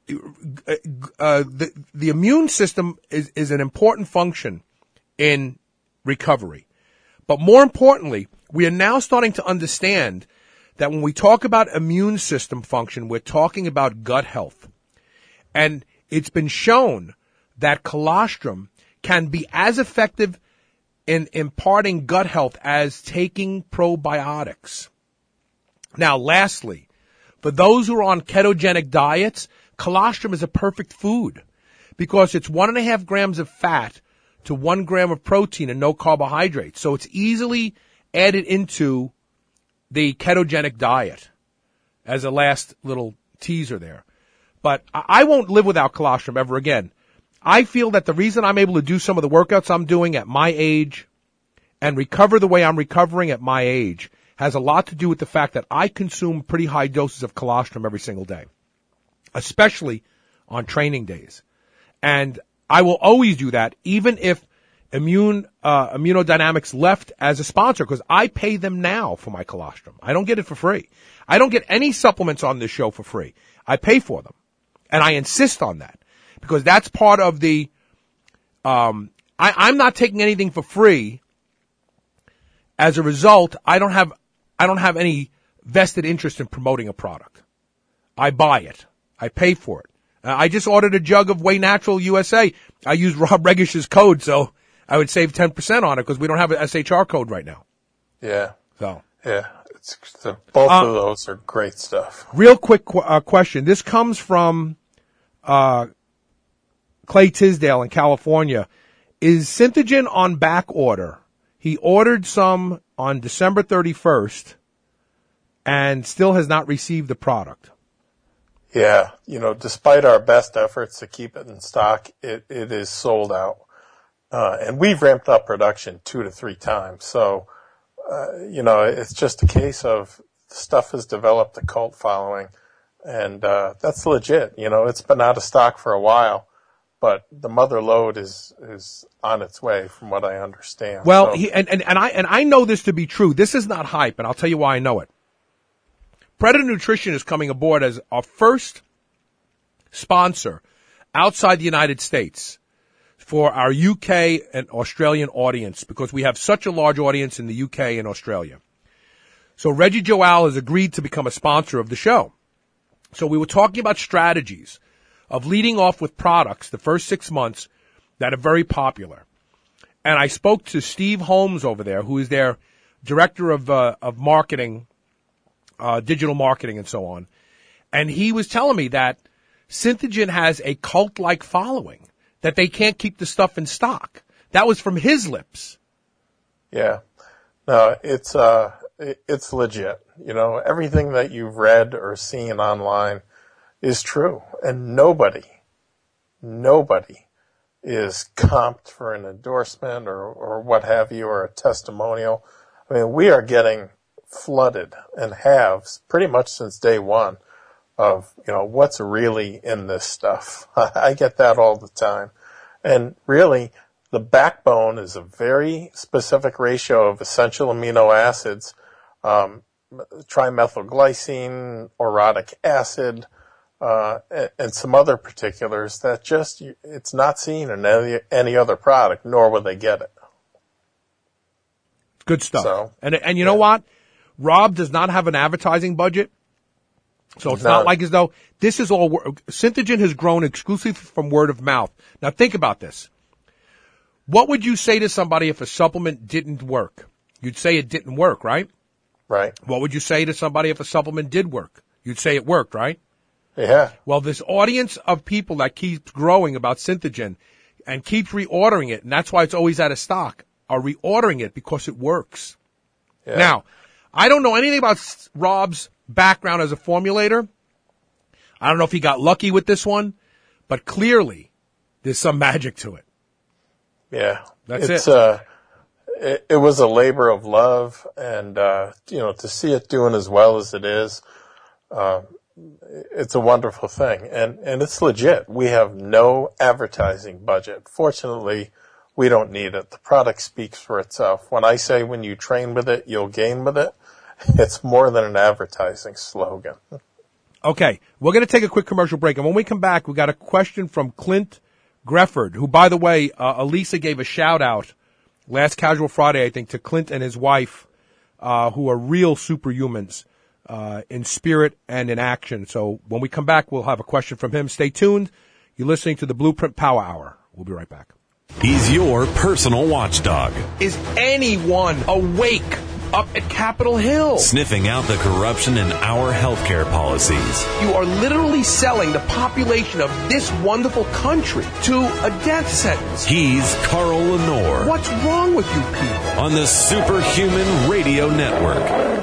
uh, the, the immune system is, is an important function in recovery. But more importantly, we are now starting to understand that when we talk about immune system function, we're talking about gut health. And it's been shown that colostrum can be as effective in imparting gut health as taking probiotics. Now, lastly, for those who are on ketogenic diets, colostrum is a perfect food because it's one and a half grams of fat to one gram of protein and no carbohydrates. So it's easily added into the ketogenic diet as a last little teaser there. But I won't live without colostrum ever again. I feel that the reason I'm able to do some of the workouts I'm doing at my age and recover the way I'm recovering at my age has a lot to do with the fact that I consume pretty high doses of colostrum every single day, especially on training days. And I will always do that, even if Immune uh, Immunodynamics left as a sponsor, because I pay them now for my colostrum. I don't get it for free. I don't get any supplements on this show for free. I pay for them, and I insist on that because that's part of the. Um, I, I'm not taking anything for free. As a result, I don't have I don't have any vested interest in promoting a product. I buy it. I pay for it. Uh, I just ordered a jug of Way Natural U S A. I used Rob Regish's code, so I would save ten percent on it because we don't have an S H R code right now. Yeah. So. Yeah. It's, the, both uh, of those are great stuff. Real quick qu- uh, question. This comes from uh, Clay Tisdale in California. Is Synthogen on back order? He ordered some on December thirty-first and still has not received the product. Yeah. You know, despite our best efforts to keep it in stock, it, it is sold out. Uh, and we've ramped up production two to three times. So, uh, you know, it's just a case of stuff has developed a cult following. And uh, that's legit. You know, it's been out of stock for a while. but the mother lode is is on its way, from what I understand. Well, so, he, and, and, and I and I know this to be true. This is not hype, and I'll tell you why I know it. Predator Nutrition is coming aboard as our first sponsor outside the United States for our U K and Australian audience, because we have such a large audience in the U K and Australia. So Reggie Joal has agreed to become a sponsor of the show. So we were talking about strategies of leading off with products the first six months that are very popular. And I spoke to Steve Holmes over there, who is their director of uh, of marketing, uh, digital marketing and so on. And he was telling me that Synthogen has a cult-like following, that they can't keep the stuff in stock. That was from his lips. Yeah. No, it's, uh, it's legit. You know, everything that you've read or seen online is true. And nobody, nobody is comped for an endorsement or, or what have you, or a testimonial. I mean, we are getting flooded, and have pretty much since day one, of, you know, what's really in this stuff. I get that all the time. And really, the backbone is a very specific ratio of essential amino acids, um, trimethylglycine, orotic acid, uh, and, and some other particulars that just, it's not seen in any, any other product, nor will they get it. Good stuff. So, and and you yeah. know what? Rob does not have an advertising budget. So it's No. not like as though this is all, Synthogen has grown exclusively from word of mouth. Now think about this. What would you say to somebody if a supplement didn't work? You'd say it didn't work, right? Right. What would you say to somebody if a supplement did work? You'd say it worked, right? Yeah. Well, this audience of people that keeps growing about Synthogen and keeps reordering it, and that's why it's always out of stock, are reordering it because it works. Yeah. Now, I don't know anything about Rob's background as a formulator. I don't know if he got lucky with this one, but clearly there's some magic to it. Yeah. That's it's, it. Uh, it. It was a labor of love, and, uh, you know, to see it doing as well as it is, uh, it's a wonderful thing. And, and it's legit. We have no advertising budget. Fortunately, we don't need it. The product speaks for itself. When I say when you train with it, you'll gain with it, it's more than an advertising slogan. Okay, we're going to take a quick commercial break, and when we come back, we got a question from Clint Grefford, who, by the way, uh, Elisa gave a shout-out last Casual Friday, I think, to Clint and his wife, uh, who are real superhumans uh, in spirit and in action. So when we come back, we'll have a question from him. Stay tuned. You're listening to the Blueprint Power Hour. We'll be right back. He's your personal watchdog, Is anyone awake up at Capitol Hill? sniffing out the corruption in our healthcare policies. You are literally selling the population of this wonderful country to a death sentence. He's Carl Lenore What's wrong with you people? on the Superhuman Radio Network.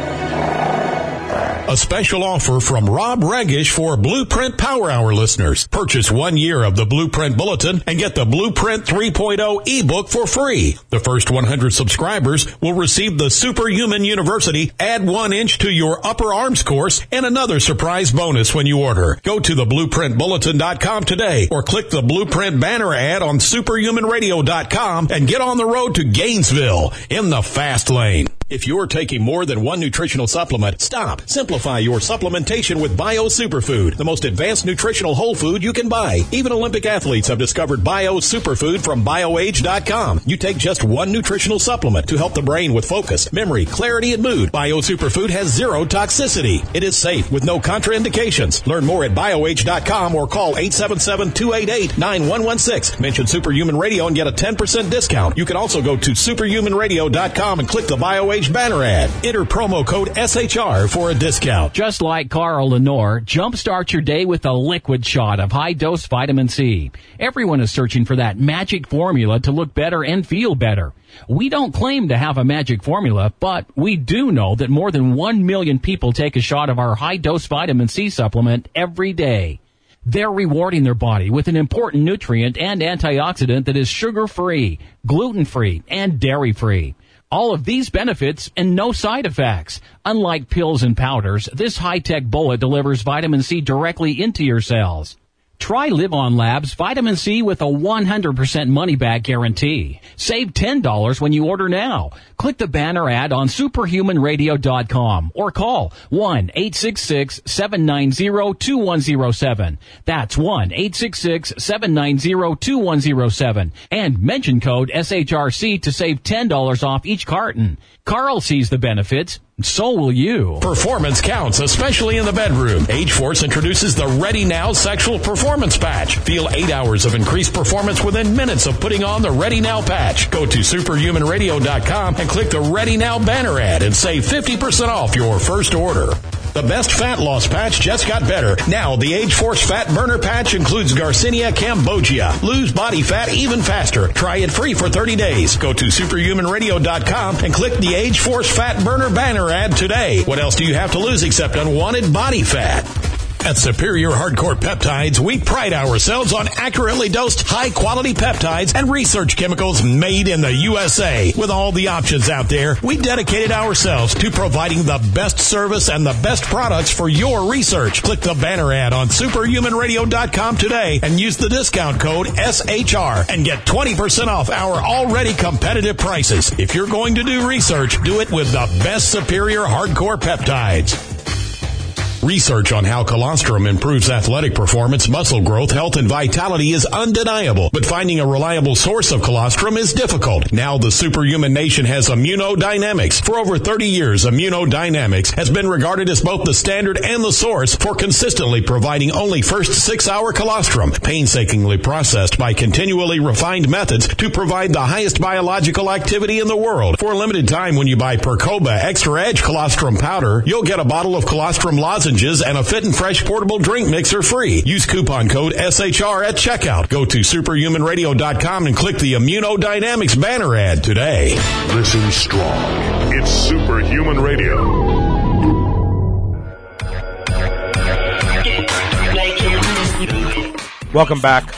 A special offer from Rob Regish for Blueprint Power Hour listeners. Purchase one year of the Blueprint Bulletin and get the Blueprint three point oh ebook for free. The first one hundred subscribers will receive the Superhuman University Add One Inch to Your Upper Arms course and another surprise bonus when you order. Go to the blueprint bulletin dot com today or click the Blueprint banner ad on superhuman radio dot com and get on the road to Gainesville in the fast lane. If you're taking more than one nutritional supplement, stop. Simplify your supplementation with Bio Superfood, the most advanced nutritional whole food you can buy. Even Olympic athletes have discovered Bio Superfood from bio age dot com. You take just one nutritional supplement to help the brain with focus, memory, clarity, and mood. Bio Superfood has zero toxicity. It is safe with no contraindications. Learn more at bio age dot com or call eight seven seven, two eight eight, nine one one six. Mention Superhuman Radio and get a ten percent discount. You can also go to superhuman radio dot com and click the BioAge banner ad. Enter promo code S H R for a discount. Just like Carl Lenore, jumpstart your day with a liquid shot of high-dose vitamin C. Everyone is searching for that magic formula to look better and feel better. We don't claim to have a magic formula, but we do know that more than one million people take a shot of our high-dose vitamin C supplement every day. They're rewarding their body with an important nutrient and antioxidant that is sugar-free, gluten-free, and dairy-free. All of these benefits and no side effects. Unlike pills and powders, this high-tech bullet delivers vitamin C directly into your cells. Try Live On Labs Vitamin C with a one hundred percent money-back guarantee. Save ten dollars when you order now. Click the banner ad on superhuman radio dot com or call one eight six six, seven nine zero, two one zero seven. That's one eight six six, seven nine zero, two one zero seven. And mention code S H R C to save ten dollars off each carton. Carl sees the benefits. So will you. Performance counts, especially in the bedroom. Age-Force introduces the Ready Now Sexual Performance Patch. Feel eight hours of increased performance within minutes of putting on the Ready Now patch. Go to superhuman radio dot com and click the Ready Now banner ad and save fifty percent off your first order. The best fat loss patch just got better. Now, the Age-Force Fat Burner Patch includes Garcinia cambogia. Lose body fat even faster. Try it free for thirty days. Go to superhuman radio dot com and click the Age-Force Fat Burner banner ad today. What else do you have to lose except unwanted body fat? At Superior Hardcore Peptides, we pride ourselves on accurately dosed, high-quality peptides and research chemicals made in the U S A. With all the options out there, we dedicated ourselves to providing the best service and the best products for your research. Click the banner ad on superhuman radio dot com today and use the discount code S H R and get twenty percent off our already competitive prices. If you're going to do research, do it with the best Superior Hardcore Peptides. Research on how colostrum improves athletic performance, muscle growth, health, and vitality is undeniable, but finding a reliable source of colostrum is difficult. Now the Superhuman Nation has Immunodynamics. For over thirty years, Immunodynamics has been regarded as both the standard and the source for consistently providing only first six-hour colostrum, painstakingly processed by continually refined methods to provide the highest biological activity in the world. For a limited time, when you buy Percoba Extra Edge Colostrum Powder, you'll get a bottle of colostrum lozenges and a Fit and Fresh portable drink mixer free. Use coupon code S H R at checkout. Go to superhuman radio dot com and click the Immunodynamics banner ad today. Listen strong. It's Superhuman Radio. Welcome back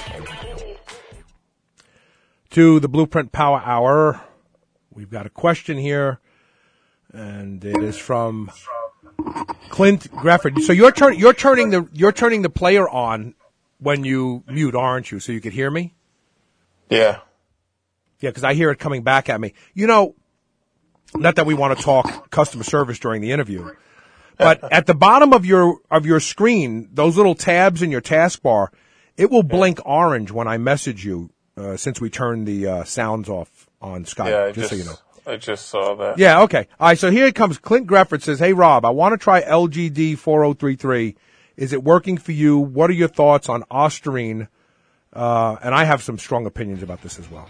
to the Blueprint Power Hour. We've got a question here, and it is from Clint Grefford. So you're turning you're turning the you're turning the player on when you mute, aren't you? So you could hear me? Yeah. Yeah, because I hear it coming back at me. You know, not that we want to talk customer service during the interview, but at the bottom of your of your screen, those little tabs in your taskbar, it will blink orange when I message you. Uh, since we turned the uh, sounds off on Skype, Yeah, I just, just so you know. I just saw that. Yeah, okay. All right, so here it comes. Clint Grefford says, hey, Rob, I want to try L G D four oh three three. Is it working for you? What are your thoughts on Ostarine? Uh, and I have some strong opinions about this as well.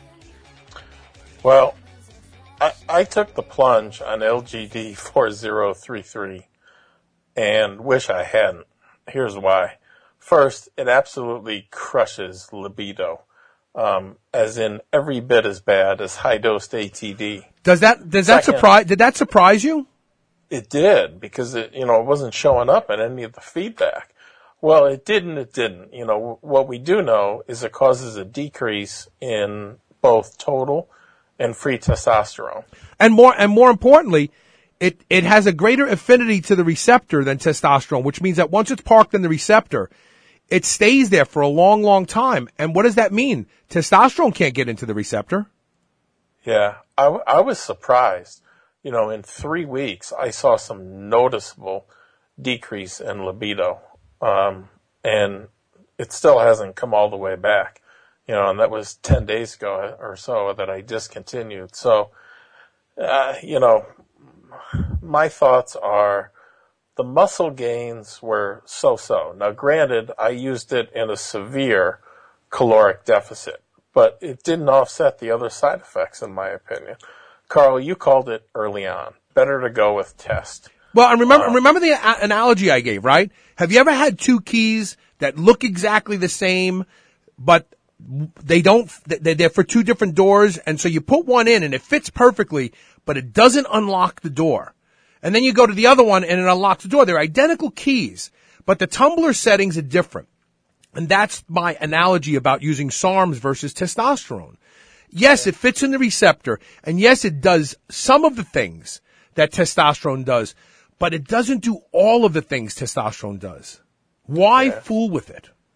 Well, I, I took the plunge on L G D four oh three three and wish I hadn't. Here's why. First, it absolutely crushes libido. Um, as in every bit as bad as high-dosed A T D. Does that does that Second, surprise? Did that surprise you? It did, because it you know it wasn't showing up in any of the feedback. Well, it didn't. It didn't. You know what we do know is it causes a decrease in both total and free testosterone. And more and more importantly, it it has a greater affinity to the receptor than testosterone, which means that once it's parked in the receptor, it stays there for a long, long time. And what does that mean? Testosterone can't get into the receptor. Yeah, I, I was surprised. You know, in three weeks, I saw some noticeable decrease in libido. Um, and it still hasn't come all the way back. You know, and that was ten days ago or so that I discontinued. So, uh, you know, my thoughts are, the muscle gains were so-so. Now, granted, I used it in a severe caloric deficit, but it didn't offset the other side effects, in my opinion. Carl, you called it early on. Better to go with test. Well, and remember, Um, remember the a- analogy I gave, right? Have you ever had two keys that look exactly the same, but they don't, they're for two different doors, and so you put one in and it fits perfectly, but it doesn't unlock the door. And then you go to the other one and it unlocks the door. They're identical keys, but the tumbler settings are different. And that's my analogy about using SARMs versus testosterone. Yes, it fits in the receptor, and yes, it does some of the things that testosterone does, but it doesn't do all of the things testosterone does. Why Yeah. fool with it?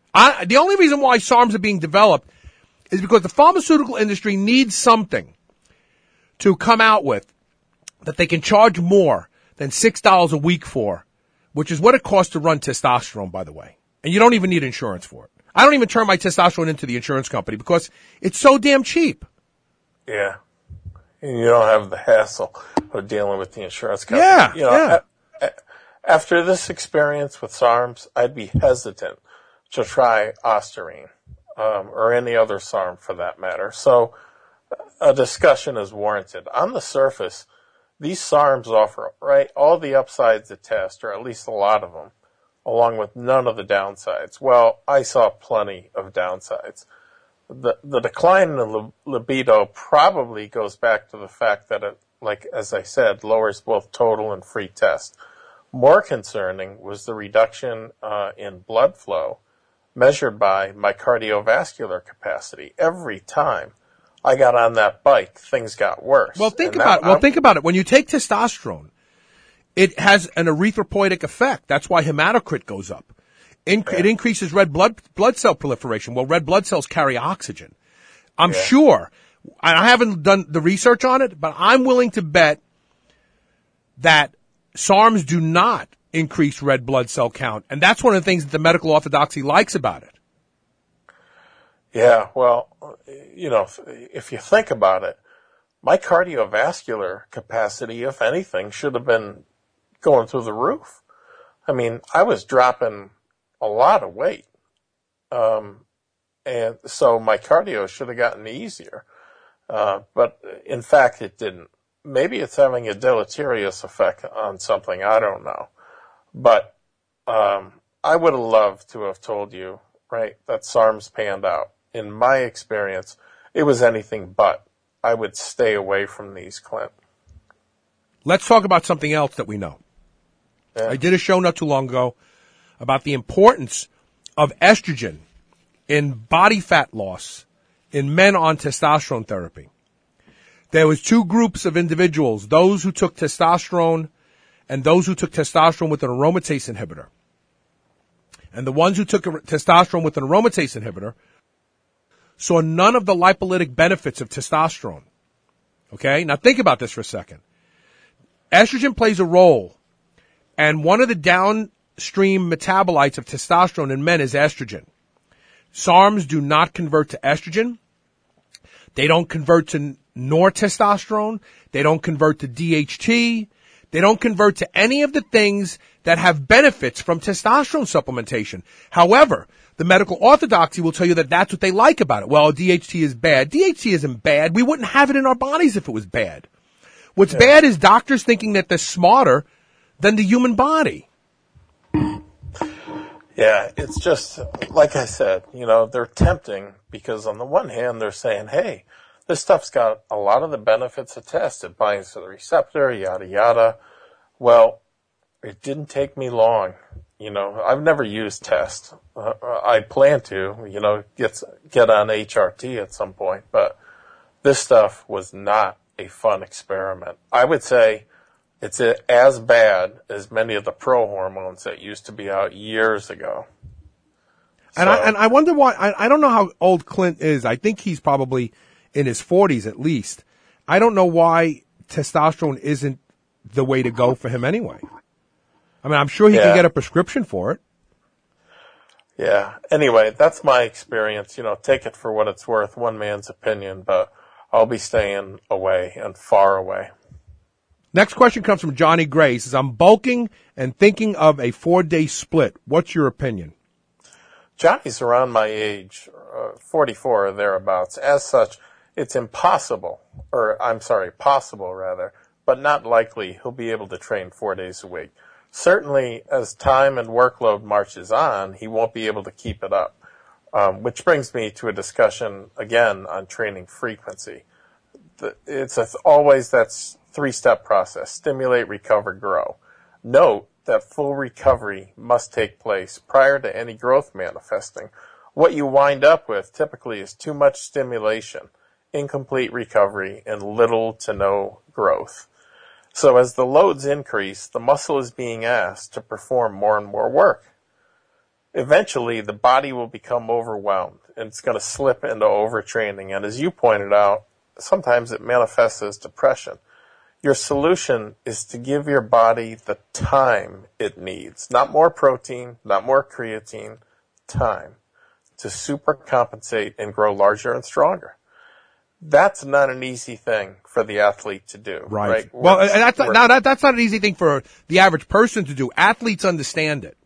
I, the only reason why SARMs are being developed is because the pharmaceutical industry needs something to come out with that they can charge more than six dollars a week for, which is what it costs to run testosterone, by the way. And you don't even need insurance for it. I don't even turn my testosterone into the insurance company because it's so damn cheap. Yeah. And you don't have the hassle of dealing with the insurance company. Yeah, you know, yeah. A, a, after this experience with SARMs, I'd be hesitant to try Ostarine, um, or any other SARM for that matter. So a discussion is warranted. On the surface, these SARMs offer, right, all the upsides of test, or at least a lot of them, along with none of the downsides. Well, I saw plenty of downsides. The, the decline in the libido probably goes back to the fact that it, like, as I said, lowers both total and free test. More concerning was the reduction uh, in blood flow measured by my cardiovascular capacity. Every time I got on that bike, things got worse. Well, think And about it. now Well, I'm- think about it. When you take testosterone, it has an erythropoietic effect. That's why hematocrit goes up. Inc- It increases red blood blood cell proliferation. Well, red blood cells carry oxygen. I'm Yeah. sure. I haven't done the research on it, but I'm willing to bet that SARMs do not increase red blood cell count, and that's one of the things that the medical orthodoxy likes about it. Yeah, well, you know, if you think about it, my cardiovascular capacity, if anything, should have been going through the roof. I mean, I was dropping a lot of weight. Um, and so my cardio should have gotten easier. Uh, but in fact, it didn't. Maybe it's having a deleterious effect on something. I don't know. But, um, I would have loved to have told you, right, that SARMs panned out. In my experience, it was anything but. I would stay away from these, Clint. Let's talk about something else that we know. Yeah. I did a show not too long ago about the importance of estrogen in body fat loss in men on testosterone therapy. There was two groups of individuals, those who took testosterone and those who took testosterone with an aromatase inhibitor. And the ones who took testosterone with an aromatase inhibitor saw none of the lipolytic benefits of testosterone. Okay? Now think about this for a second. Estrogen plays a role, and one of the downstream metabolites of testosterone in men is estrogen. SARMs do not convert to estrogen. They don't convert to nortestosterone. They don't convert to D H T. They don't convert to any of the things that have benefits from testosterone supplementation. However, the medical orthodoxy will tell you that that's what they like about it. Well, D H T is bad. D H T isn't bad. We wouldn't have it in our bodies if it was bad. What's Yeah. bad is doctors thinking that they're smarter than the human body. Yeah, it's just, like I said, you know, they're tempting because on the one hand, they're saying, hey, this stuff's got a lot of the benefits of test. It binds to the receptor, yada, yada. Well, it didn't take me long. You know, I've never used test. Uh, I plan to, you know, get, get on H R T at some point, but this stuff was not a fun experiment. I would say it's as bad as many of the pro hormones that used to be out years ago. And So- I and I wonder why. I, I don't know how old Clint is. I think he's probably in his forties at least. I don't know why testosterone isn't the way to go for him anyway. I mean, I'm sure he Yeah. can get a prescription for it. Yeah. Anyway, that's my experience. You know, take it for what it's worth, one man's opinion, but I'll be staying away and far away. Next question comes from Johnny Gray. He says, I'm bulking and thinking of a four-day split. What's your opinion? Johnny's around my age, uh, forty-four or thereabouts. As such, it's impossible, or I'm sorry, possible rather, but not likely he'll be able to train four days a week. Certainly, as time and workload marches on, he won't be able to keep it up. Um, which brings me to a discussion, again, on training frequency. The, it's a, always that three-step process: stimulate, recover, grow. Note that full recovery must take place prior to any growth manifesting. What you wind up with typically is too much stimulation, incomplete recovery, and little to no growth. So as the loads increase, the muscle is being asked to perform more and more work. eventually the body will become overwhelmed and it's going to slip into overtraining. And as you pointed out, sometimes it manifests as depression. Your solution is to give your body the time it needs, not more protein, not more creatine, time to super compensate and grow larger and stronger. That's not an easy thing for the athlete to do. Right. right? Well, We're, and that's not, now that, that's not an easy thing for the average person to do. Athletes understand it.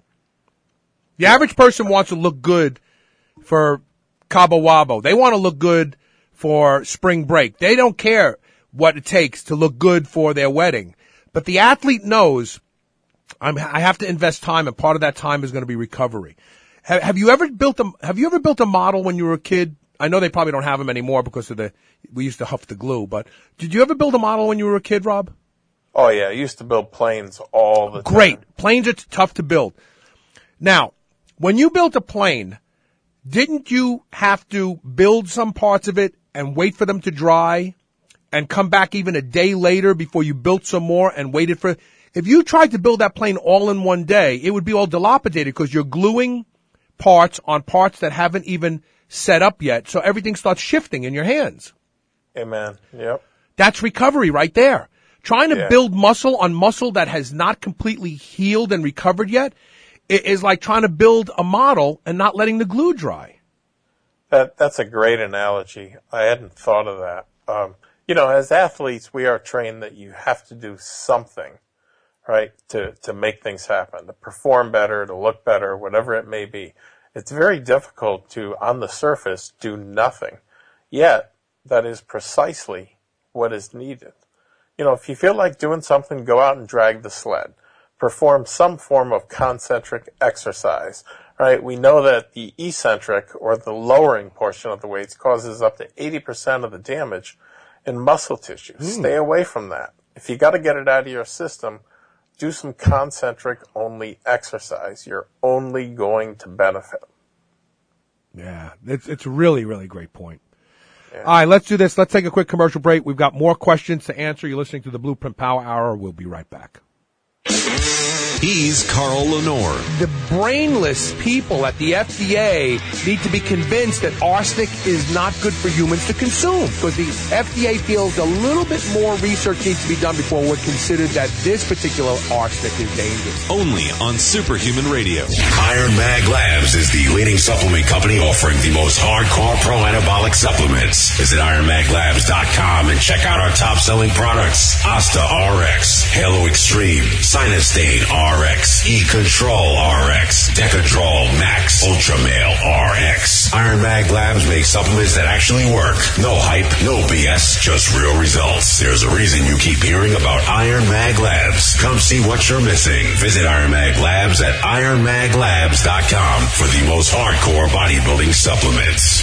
The average person wants to look good for Cabo Wabo. They want to look good for spring break. They don't care what it takes to look good for their wedding. But the athlete knows I'm, I have to invest time, and part of that time is going to be recovery. Have, have you ever built a Have you ever built a model when you were a kid? I know they probably don't have them anymore because of the we used to huff the glue. But did you ever build a model when you were a kid, Rob? Oh yeah, I used to build planes all the time. Great. Planes are t- tough to build. Now, when you built a plane, didn't you have to build some parts of it and wait for them to dry and come back even a day later before you built some more and waited for it? If you tried to build that plane all in one day, it would be all dilapidated because you're gluing parts on parts that haven't even set up yet. So everything starts shifting in your hands. Amen. Yep. That's recovery right there. Trying to Yeah. build muscle on muscle that has not completely healed and recovered yet is like trying to build a model and not letting the glue dry. That that's a great analogy. I hadn't thought of that. Um, you know, as athletes, we are trained that you have to do something, right, to to make things happen, to perform better, to look better, whatever it may be. It's very difficult to, on the surface, do nothing. Yet, that is precisely what is needed. You know, if you feel like doing something, go out and drag the sled. Perform some form of concentric exercise, right? We know that the eccentric, or the lowering portion of the weights, causes up to eighty percent of the damage in muscle tissue. Mm. Stay away from that. If you got to get it out of your system, do some concentric only exercise. You're only going to benefit. Yeah, it's it's a really, really great point. Yeah. All right, let's do this. Let's take a quick commercial break. We've got more questions to answer. You're listening to the Blueprint Power Hour. We'll be right back. He's Carl Lenore. The brainless people at the F D A need to be convinced that arsenic is not good for humans to consume, because the F D A feels a little bit more research needs to be done before we're considered that this particular arsenic is dangerous. Only on Superhuman Radio. Iron Mag Labs is the leading supplement company offering the most hardcore pro-anabolic supplements. Visit iron mag labs dot com and check out our top-selling products. Asta R X, Halo Extreme, Sinustane R X, E-Control R X, Decadrol Max, Ultramale R X. Iron Mag Labs make supplements that actually work. No hype, no B S, just real results. There's a reason you keep hearing about Iron Mag Labs. Come see what you're missing. Visit Iron Mag Labs at iron mag labs dot com for the most hardcore bodybuilding supplements.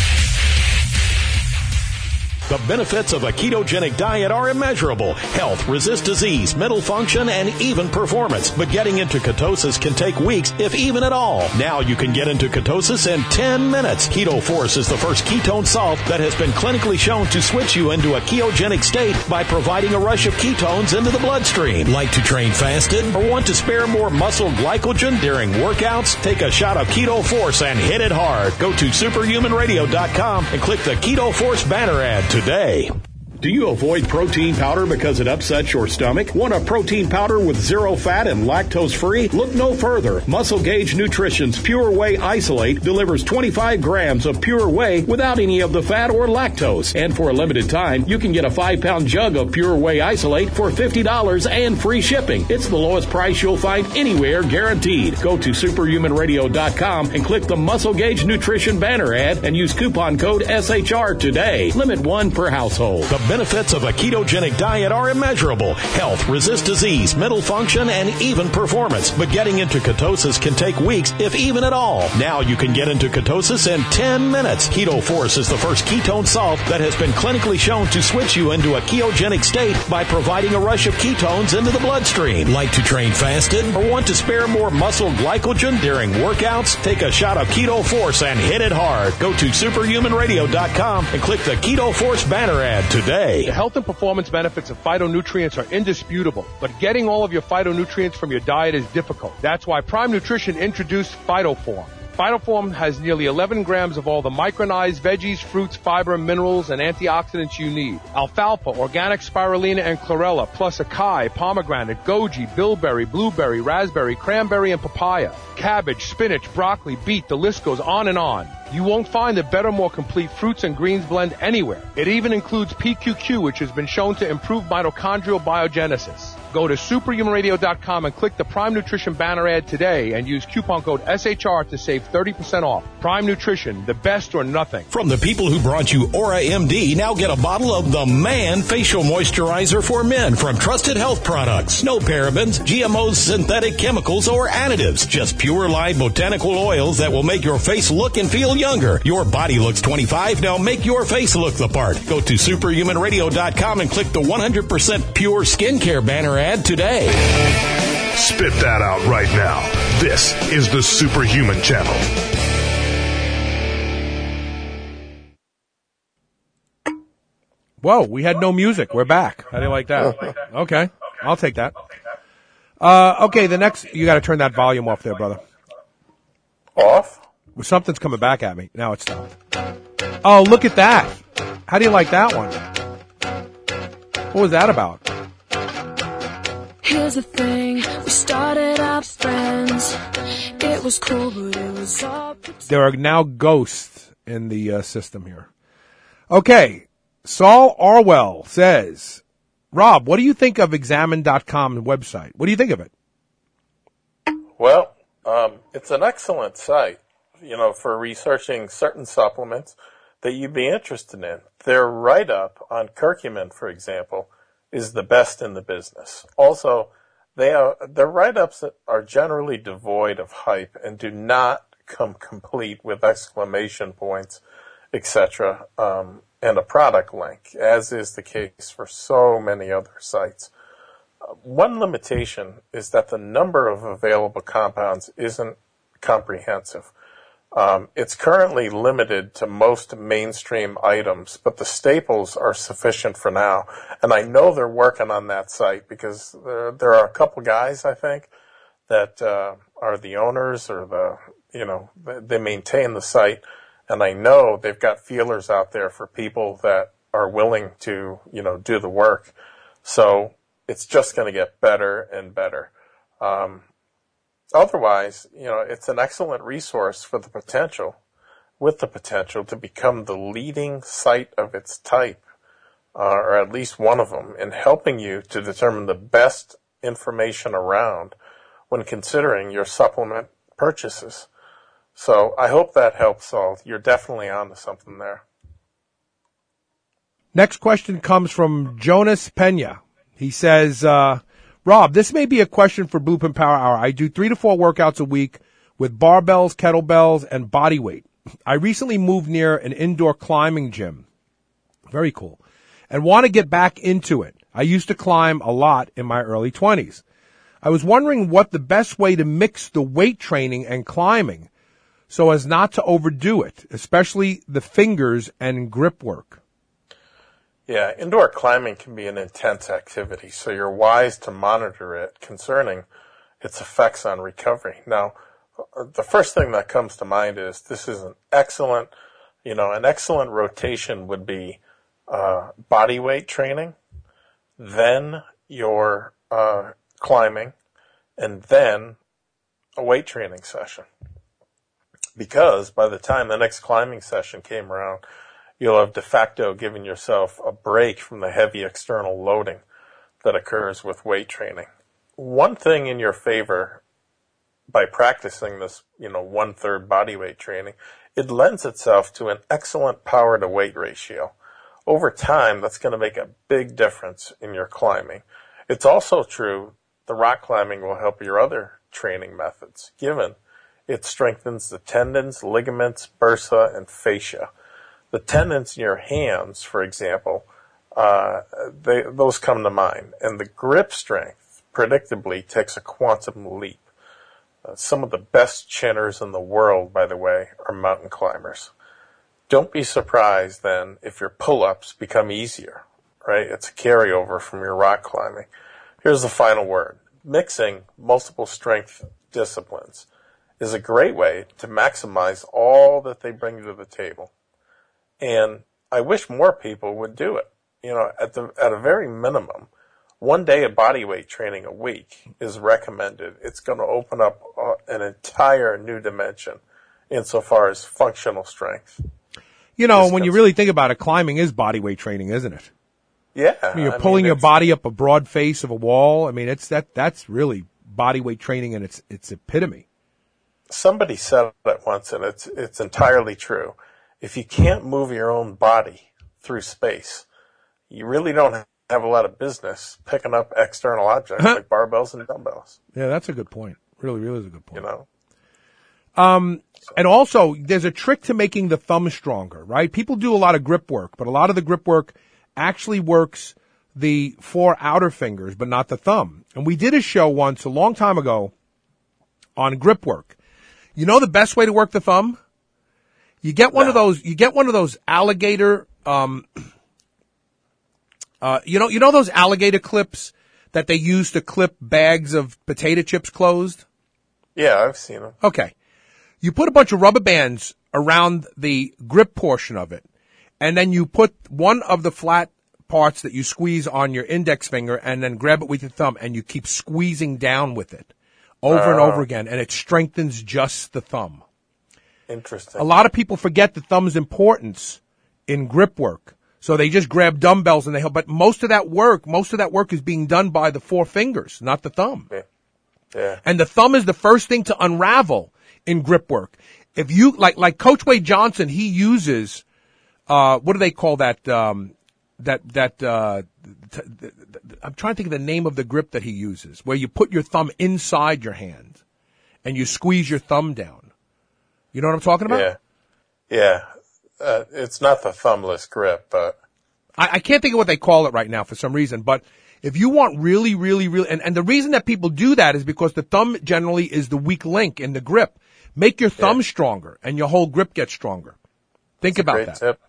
The benefits of a ketogenic diet are immeasurable. Health, resist disease, mental function, and even performance. But getting into ketosis can take weeks, if even at all. Now you can get into ketosis in ten minutes. Keto Force is the first ketone salt that has been clinically shown to switch you into a ketogenic state by providing a rush of ketones into the bloodstream. Like to train fasted or want to spare more muscle glycogen during workouts? Take a shot of Keto Force and hit it hard. Go to superhuman radio dot com and click the Keto Force banner ad to today. Do you avoid protein powder because it upsets your stomach? Want a protein powder with zero fat and lactose free? Look no further. Muscle Gauge Nutrition's Pure Whey Isolate delivers twenty-five grams of pure whey without any of the fat or lactose. And for a limited time, you can get a five pound jug of Pure Whey Isolate for fifty dollars and free shipping. It's the lowest price you'll find anywhere, guaranteed. Go to superhuman radio dot com and click the Muscle Gauge Nutrition banner ad and use coupon code S H R today. Limit one per household. The benefits of a ketogenic diet are immeasurable. Health, resist disease, mental function, and even performance. But getting into ketosis can take weeks, if even at all. Now you can get into ketosis in ten minutes. Keto Force is the first ketone salt that has been clinically shown to switch you into a ketogenic state by providing a rush of ketones into the bloodstream. Like to train fasted or want to spare more muscle glycogen during workouts? Take a shot of Keto Force and hit it hard. Go to superhuman radio dot com and click the Keto Force banner ad today. The health and performance benefits of phytonutrients are indisputable, but getting all of your phytonutrients from your diet is difficult. That's why Prime Nutrition introduced PhytoForm. Phytoform has nearly eleven grams of all the micronized veggies, fruits, fiber, minerals, and antioxidants you need. Alfalfa, organic spirulina, and chlorella, plus acai, pomegranate, goji, bilberry, blueberry, raspberry, cranberry, and papaya. Cabbage, spinach, broccoli, beet, the list goes on and on. You won't find a better, more complete fruits and greens blend anywhere. It even includes P Q Q, which has been shown to improve mitochondrial biogenesis. Go to superhuman radio dot com and click the Prime Nutrition banner ad today and use coupon code S H R to save thirty percent off. Prime Nutrition, the best or nothing. From the people who brought you Aura M D, now get a bottle of the Man Facial Moisturizer for Men from Trusted Health Products. No parabens, G M Os, synthetic chemicals, or additives. Just pure live botanical oils that will make your face look and feel younger. Your body looks twenty-five, now make your face look the part. Go to superhuman radio dot com and click the one hundred percent pure skincare banner ad today. Spit that out right now. This is the Superhuman Channel. Whoa, we had no music. We're back. How do you like that? Okay, I'll take that. Uh, okay, the next, you got to turn that volume off there, brother. Off? Well, something's coming back at me. Now it's stopped. Oh, look at that. How do you like that one? What was that about? Here's the thing, we started out friends. It was cool, but it was all pretend. There are now ghosts in the uh, system here. Okay, Saul Orwell says, Rob, what do you think of examine dot com website? What do you think of it? Well, um, it's an excellent site, you know, for researching certain supplements that you'd be interested in. Their write-up on curcumin, for example, is the best in the business. Also, they are, their write-ups are generally devoid of hype and do not come complete with exclamation points, et cetera, um, and a product link, as is the case for so many other sites. Uh, one limitation is that the number of available compounds isn't comprehensive. Um, it's currently limited to most mainstream items, but the staples are sufficient for now. And I know they're working on that site because there, there are a couple guys, I think, that uh, are the owners or the, you know, they maintain the site. And I know they've got feelers out there for people that are willing to, you know, do the work. So it's just going to get better and better. Um, Otherwise, you know, it's an excellent resource for the potential, with the potential to become the leading site of its type, uh, or at least one of them, in helping you to determine the best information around when considering your supplement purchases. So I hope that helps, Saul. You're definitely onto something there. Next question comes from Jonas Pena. He says, uh, Rob, this may be a question for Blueprint Power Hour. I do three to four workouts a week with barbells, kettlebells, and body weight. I recently moved near an indoor climbing gym. Very cool. And want to get back into it. I used to climb a lot in my early twenties. I was wondering what the best way to mix the weight training and climbing so as not to overdo it, especially the fingers and grip work. Yeah, indoor climbing can be an intense activity, so you're wise to monitor it concerning its effects on recovery. Now, the first thing that comes to mind is this is an excellent, you know, an excellent rotation would be uh, body weight training, then your uh, climbing, and then a weight training session. Because by the time the next climbing session came around, you'll have de facto given yourself a break from the heavy external loading that occurs with weight training. One thing in your favor by practicing this, you know, one-third body weight training, it lends itself to an excellent power to weight ratio. Over time, that's going to make a big difference in your climbing. It's also true the rock climbing will help your other training methods, given it strengthens the tendons, ligaments, bursa, and fascia. The tendons in your hands, for example, uh, they, those come to mind. And the grip strength, predictably, takes a quantum leap. Uh, some of the best chinners in the world, by the way, are mountain climbers. Don't be surprised, then, if your pull-ups become easier, right? It's a carryover from your rock climbing. Here's the final word. Mixing multiple strength disciplines is a great way to maximize all that they bring to the table. And I wish more people would do it. You know, at the at a very minimum, one day of body weight training a week is recommended. It's going to open up uh, an entire new dimension insofar as functional strength. You know, when you really think about it, climbing is body weight training, isn't it? Yeah. I mean, you're I pulling mean, your body up a broad face of a wall. I mean, it's that that's really body weight training in its its epitome. Somebody said it once, and it's it's entirely true. If you can't move your own body through space, you really don't have a lot of business picking up external objects like barbells and dumbbells. Yeah, that's a good point. Really, really is a good point. You know? Um, and also, there's a trick to making the thumb stronger, right? People do a lot of grip work, but a lot of the grip work actually works the four outer fingers, but not the thumb. And we did a show once, a long time ago, on grip work. You know the best way to work the thumb? You get one No. of those, you get one of those alligator, um, uh, you know, you know those alligator clips that they use to clip bags of potato chips closed? Yeah, I've seen them. Okay. You put a bunch of rubber bands around the grip portion of it, and then you put one of the flat parts that you squeeze on your index finger and then grab it with your thumb, and you keep squeezing down with it over Uh. and over again, and it strengthens just the thumb. Interesting. A lot of people forget the thumb's importance in grip work. So they just grab dumbbells and they help, but most of that work, most of that work is being done by the four fingers, not the thumb. Yeah. Yeah. And the thumb is the first thing to unravel in grip work. If you, like, like Coach Wade Johnson, he uses, uh, what do they call that, um, that, that, uh, t- th- th- I'm trying to think of the name of the grip that he uses, where you put your thumb inside your hand and you squeeze your thumb down. You know what I'm talking about? Yeah. Yeah. Uh, it's not the thumbless grip, but I, I can't think of what they call it right now for some reason, but if you want really, really, really, and, and the reason that people do that is because the thumb generally is the weak link in the grip. Make your thumb Yeah. stronger and your whole grip gets stronger. Think it's a about great that. tip.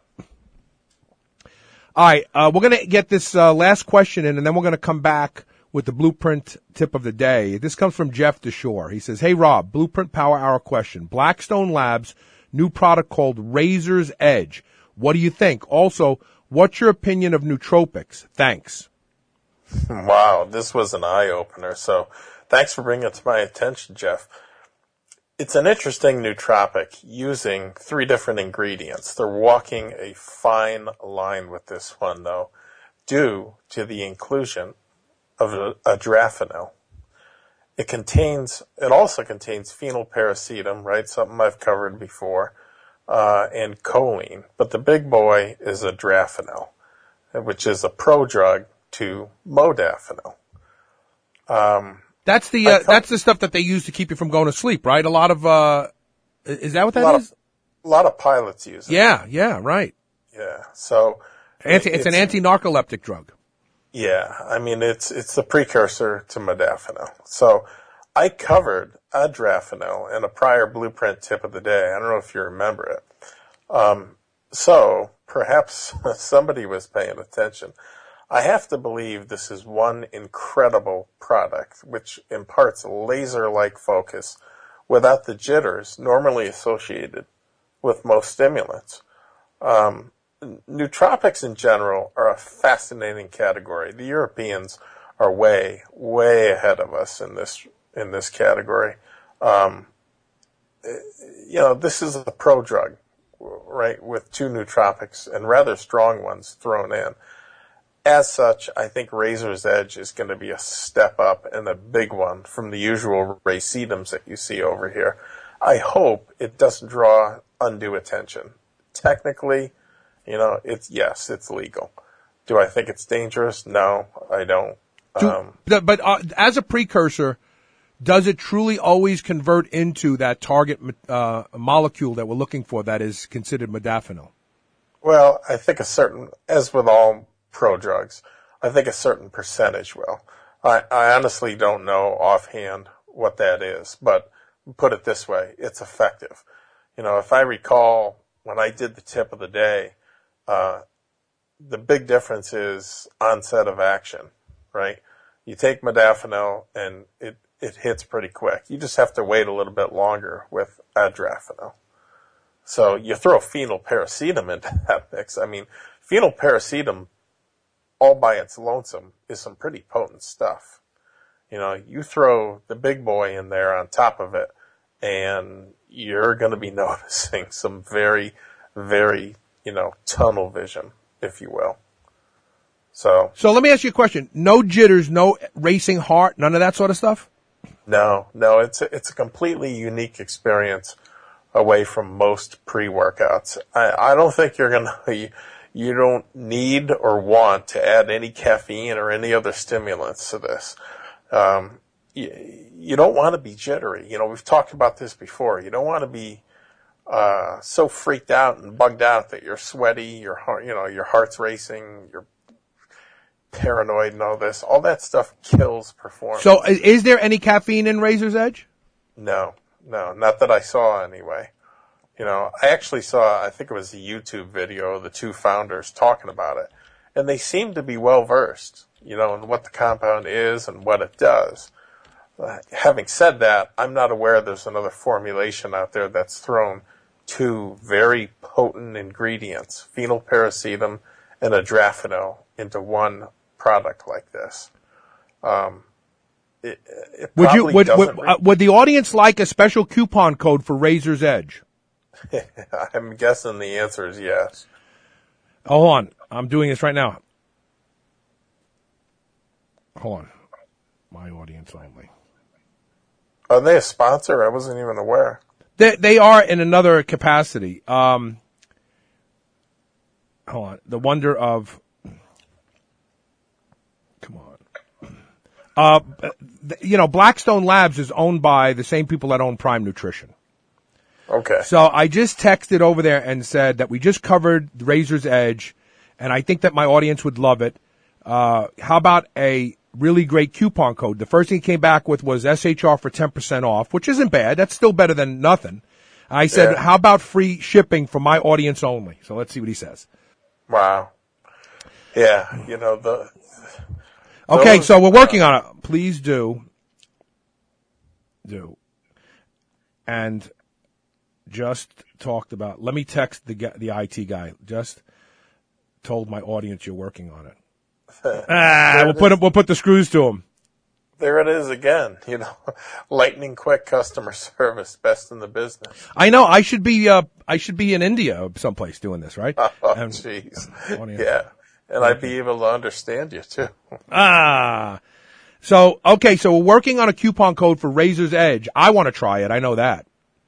All right, uh, we're going to get this uh, last question in, and then we're going to come back with the Blueprint tip of the day. This comes from Jeff DeShore. He says, hey, Rob, Blueprint Power Hour question. Blackstone Labs, new product called Razor's Edge. What do you think? Also, what's your opinion of nootropics? Thanks. Wow, this was an eye-opener. So thanks for bringing it to my attention, Jeff. It's an interesting nootropic using three different ingredients. They're walking a fine line with this one, though, due to the inclusion of a, adrafinil. It contains, it also contains phenylparacetam, right? Something I've covered before, uh, and choline. But the big boy is adrafinil, which is a prodrug to modafinil. Um, That's the uh, that's the stuff that they use to keep you from going to sleep, right? A lot of uh, is that what a that lot is? Of, a lot of pilots use it. Yeah, yeah, right. Yeah. So Anti, it's, it's an anti-narcoleptic drug. Yeah, I mean it's it's the precursor to modafinil. So I covered adrafinil in a prior Blueprint tip of the day. I don't know if you remember it. Um, so perhaps somebody was paying attention. I have to believe this is one incredible product which imparts laser-like focus without the jitters normally associated with most stimulants. Um, nootropics in general are a fascinating category. The Europeans are way, way ahead of us in this in this category. Um, you know, this is a prodrug, right, with two nootropics and rather strong ones thrown in. As such, I think Razor's Edge is going to be a step up and a big one from the usual racetams that you see over here. I hope it doesn't draw undue attention. Technically, you know, it's yes, it's legal. Do I think it's dangerous? No, I don't. Um, Do, but uh, as a precursor, does it truly always convert into that target uh, molecule that we're looking for that is considered modafinil? well, I think a certain, as with all prodrugs, I think a certain percentage will. I, I honestly don't know offhand what that is, but put it this way, it's effective. You know, if I recall when I did the tip of the day, uh, the big difference is onset of action, right? You take modafinil and it, it hits pretty quick. You just have to wait a little bit longer with adrafinil. So you throw phenylparacetam into that mix. I mean, phenylparacetam all by its lonesome is some pretty potent stuff. You know, you throw the big boy in there on top of it, and you're going to be noticing some very, very, you know, tunnel vision, if you will. So, so let me ask you a question. No jitters, no racing heart, none of that sort of stuff? No, no, it's a, it's a completely unique experience away from most pre-workouts. I, I don't think you're going to, you, you don't need or want to add any caffeine or any other stimulants to this. Um, you, you don't want to be jittery. You know, we've talked about this before. You don't want to be uh, so freaked out and bugged out that you're sweaty, your heart, you know, your heart's racing, you're paranoid and all this. All that stuff kills performance. So is there any caffeine in Razor's Edge? No, no, not that I saw anyway. You know, I actually saw, I think it was a YouTube video of the two founders talking about it, and they seem to be well versed, you know, in what the compound is and what it does. Uh, having said that, I'm not aware there's another formulation out there that's thrown two very potent ingredients, phenylparacetam and adrafinil, into one product like this. Um, it, it would you would would, re- uh, would the audience like a special coupon code for Razor's Edge? I'm guessing the answer is yes. Oh, hold on, I'm doing this right now. Hold on, my audience only. Are they a sponsor? I wasn't even aware. They they are in another capacity. Um, hold on, the wonder of. Come on. Uh, you know, Blackstone Labs is owned by the same people that own Prime Nutrition. Okay. So I just texted over there and said that we just covered Razor's Edge, and I think that my audience would love it. Uh, how about a really great coupon code? The first thing he came back with was S H R for ten percent off, which isn't bad. That's still better than nothing. I said, yeah. How about free shipping for my audience only? So let's see what he says. Wow. Yeah, you know, the... Okay, those, so we're working on it. Please do. Do. And just talked about, let me text the the I T guy. Just told my audience you're working on it. ah, we'll put, we'll put the screws to him. There it is again, you know, lightning quick customer service, best in the business. I know. I should be. Uh, I should be in India someplace doing this, right? Oh, and, jeez. Audience. Yeah, and I'd be able to understand you too. Ah. So okay, so we're working on a coupon code for Razor's Edge. I want to try it. I know that.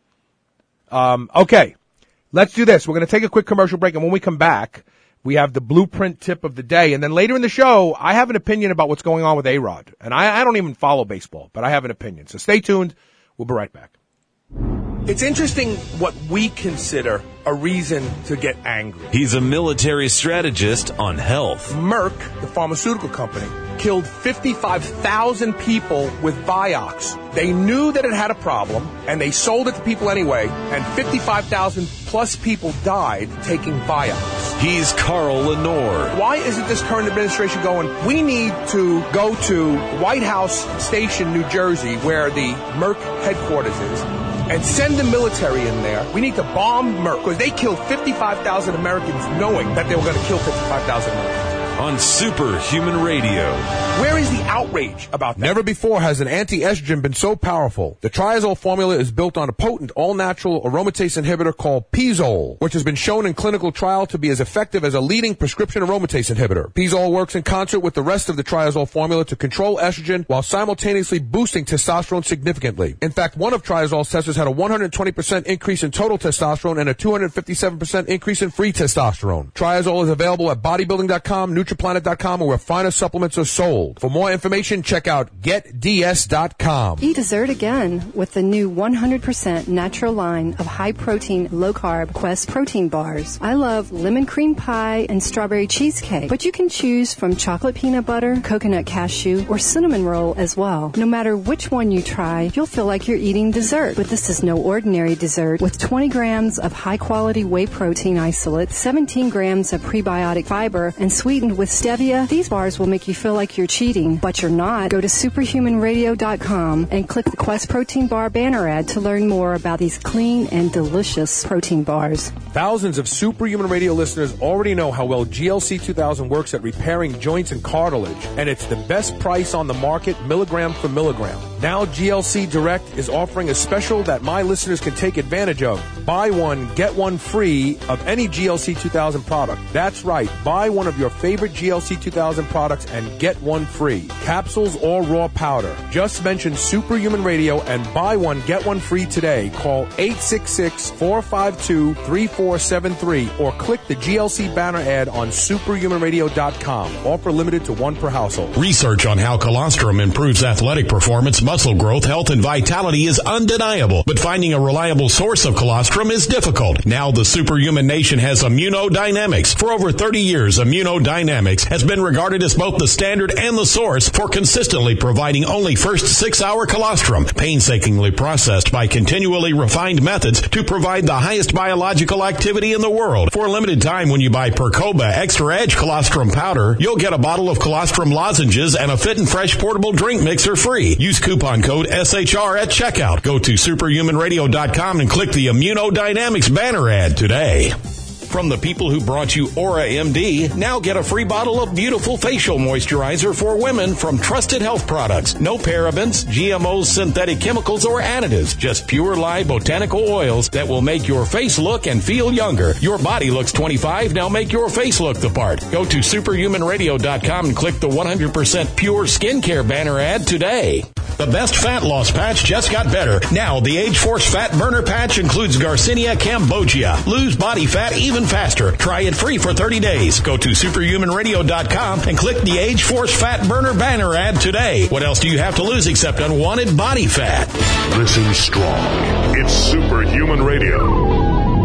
Um. Okay, let's do this. We're going to take a quick commercial break, and when we come back, we have the blueprint tip of the day. And then later in the show, I have an opinion about what's going on with A-Rod. And I, I don't even follow baseball, but I have an opinion. So stay tuned. We'll be right back. It's interesting what we consider a reason to get angry. He's a military strategist on health. Merck, the pharmaceutical company, killed fifty-five thousand people with Vioxx. They knew that it had a problem, and they sold it to people anyway, and fifty-five thousand plus people died taking Vioxx. He's Carl Lenore. Why isn't this current administration going, we need to go to White House Station, New Jersey, where the Merck headquarters is, and send the military in there. We need to bomb Merck, because they killed fifty-five thousand Americans knowing that they were going to kill fifty-five thousand Americans. On Superhuman Radio. Where is the outrage about that? Never before has an anti-estrogen been so powerful. The triazole formula is built on a potent all-natural aromatase inhibitor called Pizole, which has been shown in clinical trial to be as effective as a leading prescription aromatase inhibitor. Pizole works in concert with the rest of the triazole formula to control estrogen while simultaneously boosting testosterone significantly. In fact, one of triazole's testers had a one hundred twenty percent increase in total testosterone and a two hundred fifty-seven percent increase in free testosterone. Triazole is available at bodybuilding dot com, Nutriplanet dot com, or where finer supplements are sold. For more information, check out get d s dot com. Eat dessert again with the new one hundred percent natural line of high-protein, low-carb Quest protein bars. I love lemon cream pie and strawberry cheesecake, but you can choose from chocolate peanut butter, coconut cashew, or cinnamon roll as well. No matter which one you try, you'll feel like you're eating dessert. But this is no ordinary dessert. With twenty grams of high-quality whey protein isolate, seventeen grams of prebiotic fiber, and sweetened with stevia, these bars will make you feel like you're cheating, but you're not. Go to superhuman radio dot com and click the Quest Protein Bar banner ad to learn more about these clean and delicious protein bars. Thousands of Superhuman Radio listeners already know how well G L C two thousand works at repairing joints and cartilage, and it's the best price on the market, milligram for milligram. Now G L C Direct is offering a special that my listeners can take advantage of. Buy one, get one free of any G L C two thousand product. That's right. Buy one of your favorite G L C two thousand products and get one free. Capsules or raw powder. Just mention Superhuman Radio and buy one, get one free today. Call eight six six, four five two, three four seven three or click the G L C banner ad on superhuman radio dot com. Offer limited to one per household. Research on how colostrum improves athletic performance, muscle growth, health, and vitality is undeniable, but finding a reliable source of colostrum is difficult. Now the Superhuman Nation has Immunodynamics. For over thirty years, Immunodynamics has been regarded as both the standard and the source for consistently providing only first six-hour colostrum, painstakingly processed by continually refined methods to provide the highest biological activity in the world. For a limited time, when you buy Percoba Extra Edge Colostrum Powder, you'll get a bottle of colostrum lozenges and a Fit and Fresh portable drink mixer free. Use coupon code S H R at checkout. Go to superhuman radio dot com and click the Immunodynamics banner ad today. From the people who brought you Aura M D, now get a free bottle of beautiful facial moisturizer for women from Trusted Health Products. No parabens, G M Os, synthetic chemicals, or additives. Just pure live botanical oils that will make your face look and feel younger. Your body looks twenty-five, now make your face look the part. Go to superhuman radio dot com and click the one hundred percent pure skincare banner ad today. The best fat loss patch just got better. Now, the Age Force Fat Burner Patch includes Garcinia cambogia. Lose body fat even faster. Try it free for thirty days. Go to superhuman radio dot com and click the Age Force Fat Burner banner ad today. What else do you have to lose except unwanted body fat? Listen strong. It's Superhuman Radio.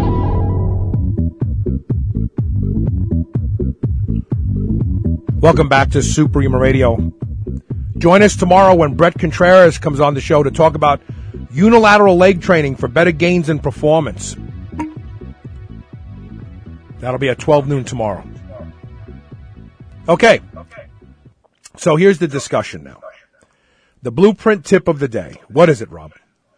Welcome back to Superhuman Radio. Join us tomorrow when Brett Contreras comes on the show to talk about unilateral leg training for better gains in performance. That'll be at twelve noon tomorrow. Okay. So here's the discussion now. The blueprint tip of the day. What is it, Rob?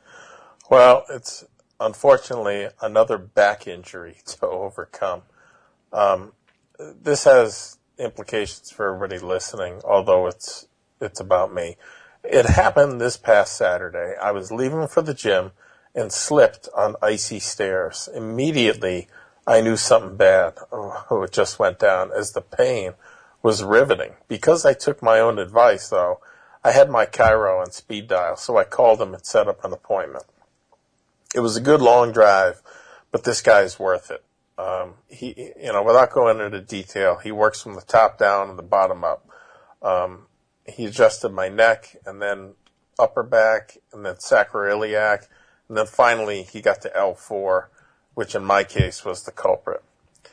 Well, it's unfortunately another back injury to overcome. Um, this has implications for everybody listening, although it's it's about me. It happened this past Saturday. I was leaving for the gym and slipped on icy stairs. Immediately, I knew something bad. Oh, it just went down as the pain was riveting. Because I took my own advice, though, I had my chiro on speed dial, so I called him and set up an appointment. It was a good long drive, but this guy's worth it. Um, he, you know, without going into detail, he works from the top down and the bottom up. Um, he adjusted my neck and then upper back and then sacroiliac, and then finally he got to L four, which in my case was the culprit.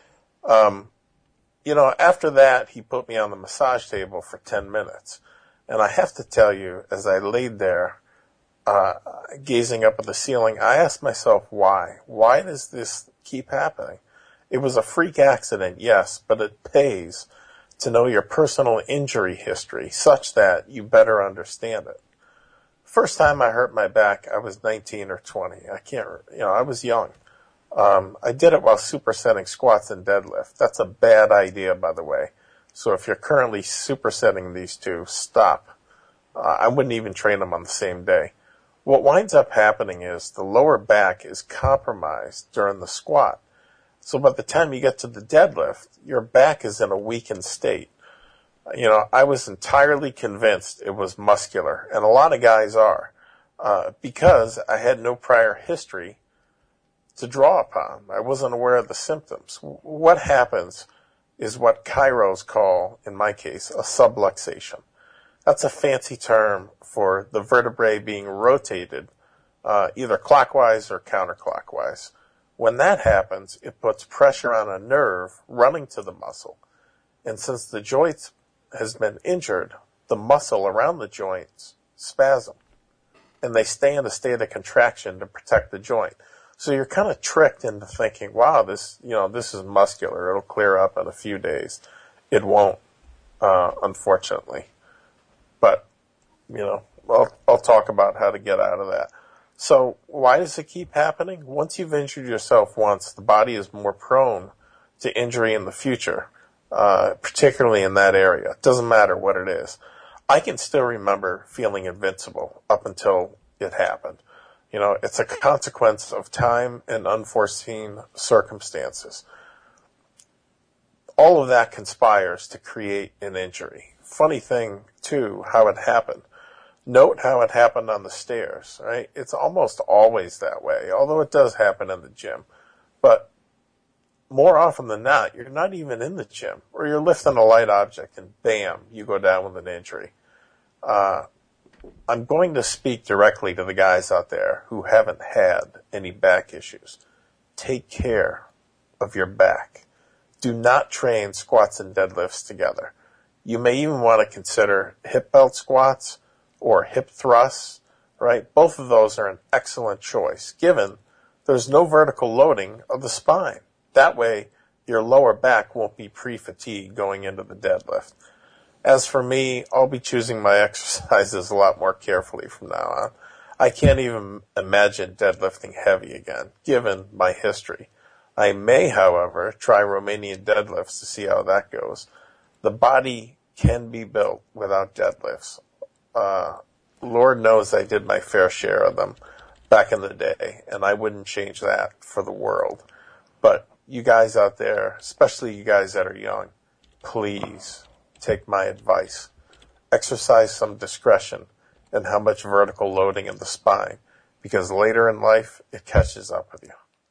Um, you know, after that, he put me on the massage table for ten minutes. And I have to tell you, as I laid there, uh, gazing up at the ceiling, I asked myself, why? Why does this keep happening? It was a freak accident, yes, but it pays to know your personal injury history such that you better understand it. First time I hurt my back, I was nineteen or twenty. I can't, you know, I was young. Um, I did it while supersetting squats and deadlift. That's a bad idea, by the way. So if you're currently supersetting these two, stop. Uh, I wouldn't even train them on the same day. What winds up happening is the lower back is compromised during the squat. So by the time you get to the deadlift, your back is in a weakened state. You know, I was entirely convinced it was muscular, and a lot of guys are, uh, because I had no prior history to draw upon. I wasn't aware of the symptoms. What happens is what chiros call, in my case, a subluxation. That's a fancy term for the vertebrae being rotated uh, either clockwise or counterclockwise. When that happens, it puts pressure on a nerve running to the muscle. And since the joint has been injured, the muscle around the joints spasm. And they stay in a state of contraction to protect the joint. So you're kind of tricked into thinking, wow, this, you know, this is muscular. It'll clear up in a few days. It won't, uh, unfortunately. But, you know, I'll, I'll talk about how to get out of that. So why does it keep happening? Once you've injured yourself once, the body is more prone to injury in the future, uh, particularly in that area. It doesn't matter what it is. I can still remember feeling invincible up until it happened. You know, it's a consequence of time and unforeseen circumstances. All of that conspires to create an injury. Funny thing, too, how it happened. Note how it happened on the stairs, right? It's almost always that way, although it does happen in the gym. But more often than not, you're not even in the gym, or you're lifting a light object and bam, you go down with an injury. Uh, I'm going to speak directly to the guys out there who haven't had any back issues. Take care of your back. Do not train squats and deadlifts together. You may even want to consider hip belt squats or hip thrusts, right? Both of those are an excellent choice, given there's no vertical loading of the spine. That way, your lower back won't be pre-fatigued going into the deadlift. As for me, I'll be choosing my exercises a lot more carefully from now on. I can't even imagine deadlifting heavy again, given my history. I may, however, try Romanian deadlifts to see how that goes. The body can be built without deadlifts. Uh, Lord knows I did my fair share of them back in the day, and I wouldn't change that for the world. But you guys out there, especially you guys that are young, please take my advice. Exercise some discretion in how much vertical loading in the spine, because later in life, it catches up with you.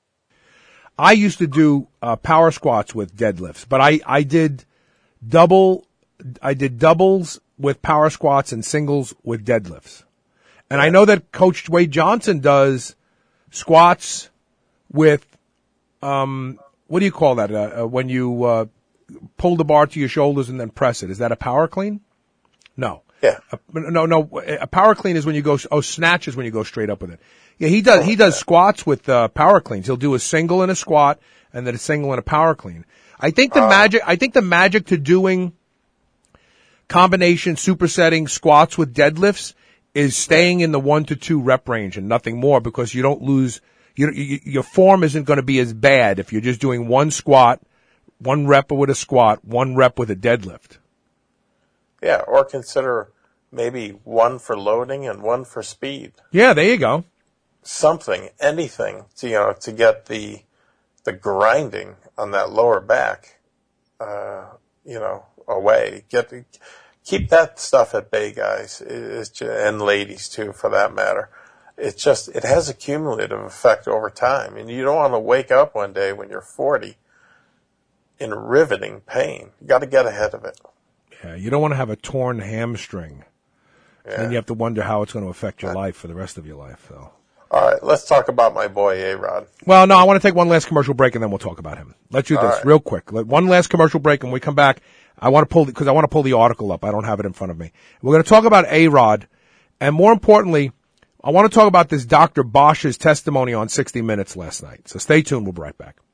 I used to do uh, power squats with deadlifts, but I, I did double, I did doubles with power squats and singles with deadlifts. And I know that Coach Wade Johnson does squats with, um, what do you call that? Uh, uh, when you, uh, pull the bar to your shoulders and then press it. Is that a power clean? No. Yeah. A, no, no. A power clean is when you go, oh, snatch is when you go straight up with it. Yeah, he does, he does squats with, uh, power cleans. He'll do a single and a squat and then a single and a power clean. I think the uh, magic, I think the magic to doing combination supersetting squats with deadlifts is staying in the one to two rep range and nothing more, because you don't lose, you, you, your form isn't going to be as bad if you're just doing one squat, one rep with a squat, one rep with a deadlift. Yeah, or consider maybe one for loading and one for speed. Yeah, there you go. Something, anything to, you know, to get the the grinding on that lower back, uh, you know, away. Get keep that stuff at bay, guys, it's just, and ladies too, for that matter. It's just it has a cumulative effect over time, and you don't want to wake up one day when you're forty in riveting pain. You got to get ahead of it. Yeah, you don't want to have a torn hamstring. Yeah. Then you have to wonder how it's going to affect your life for the rest of your life, though. All right, let's talk about my boy A-Rod. Well, no, I want to take one last commercial break, and then we'll talk about him. Let's do this right. real quick. One last commercial break, and when we come back, I want to pull because I want to pull the article up. I don't have it in front of me. We're going to talk about A-Rod, and more importantly, I want to talk about this Doctor Bosch's testimony on sixty minutes last night. So stay tuned. We'll be right back.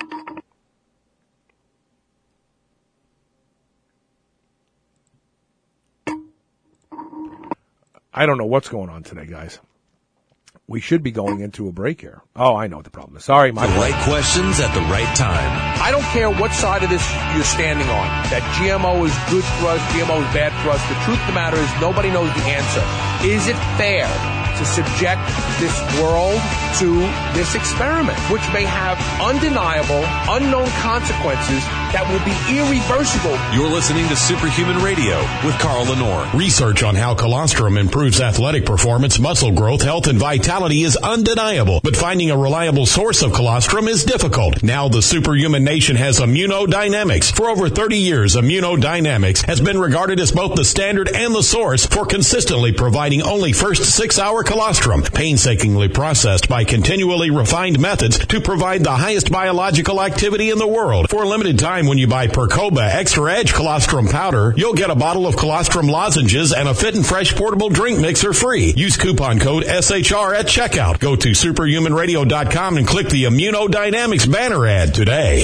I don't know what's going on today, guys. We should be going into a break here. Oh, I know what the problem is. Sorry, my The right questions at the right time. I don't care what side of this you're standing on. That G M O is good for us, G M O is bad for us. The truth of the matter is nobody knows the answer. Is it fair to subject this world to this experiment, which may have undeniable, unknown consequences that will be irreversible? You're listening to Superhuman Radio with Carl Lenore. Research on how colostrum improves athletic performance, muscle growth, health, and vitality is undeniable, but finding a reliable source of colostrum is difficult. Now the Superhuman Nation has Immunodynamics. For over thirty years, Immunodynamics has been regarded as both the standard and the source for consistently providing only first six-hour colostrum, painstakingly processed by continually refined methods to provide the highest biological activity in the world. For a limited time, when you buy Percoba Extra Edge Colostrum Powder, you'll get a bottle of colostrum lozenges and a Fit and Fresh portable drink mixer free. Use coupon code S H R at checkout. Go to superhuman radio dot com and click the Immunodynamics banner ad today.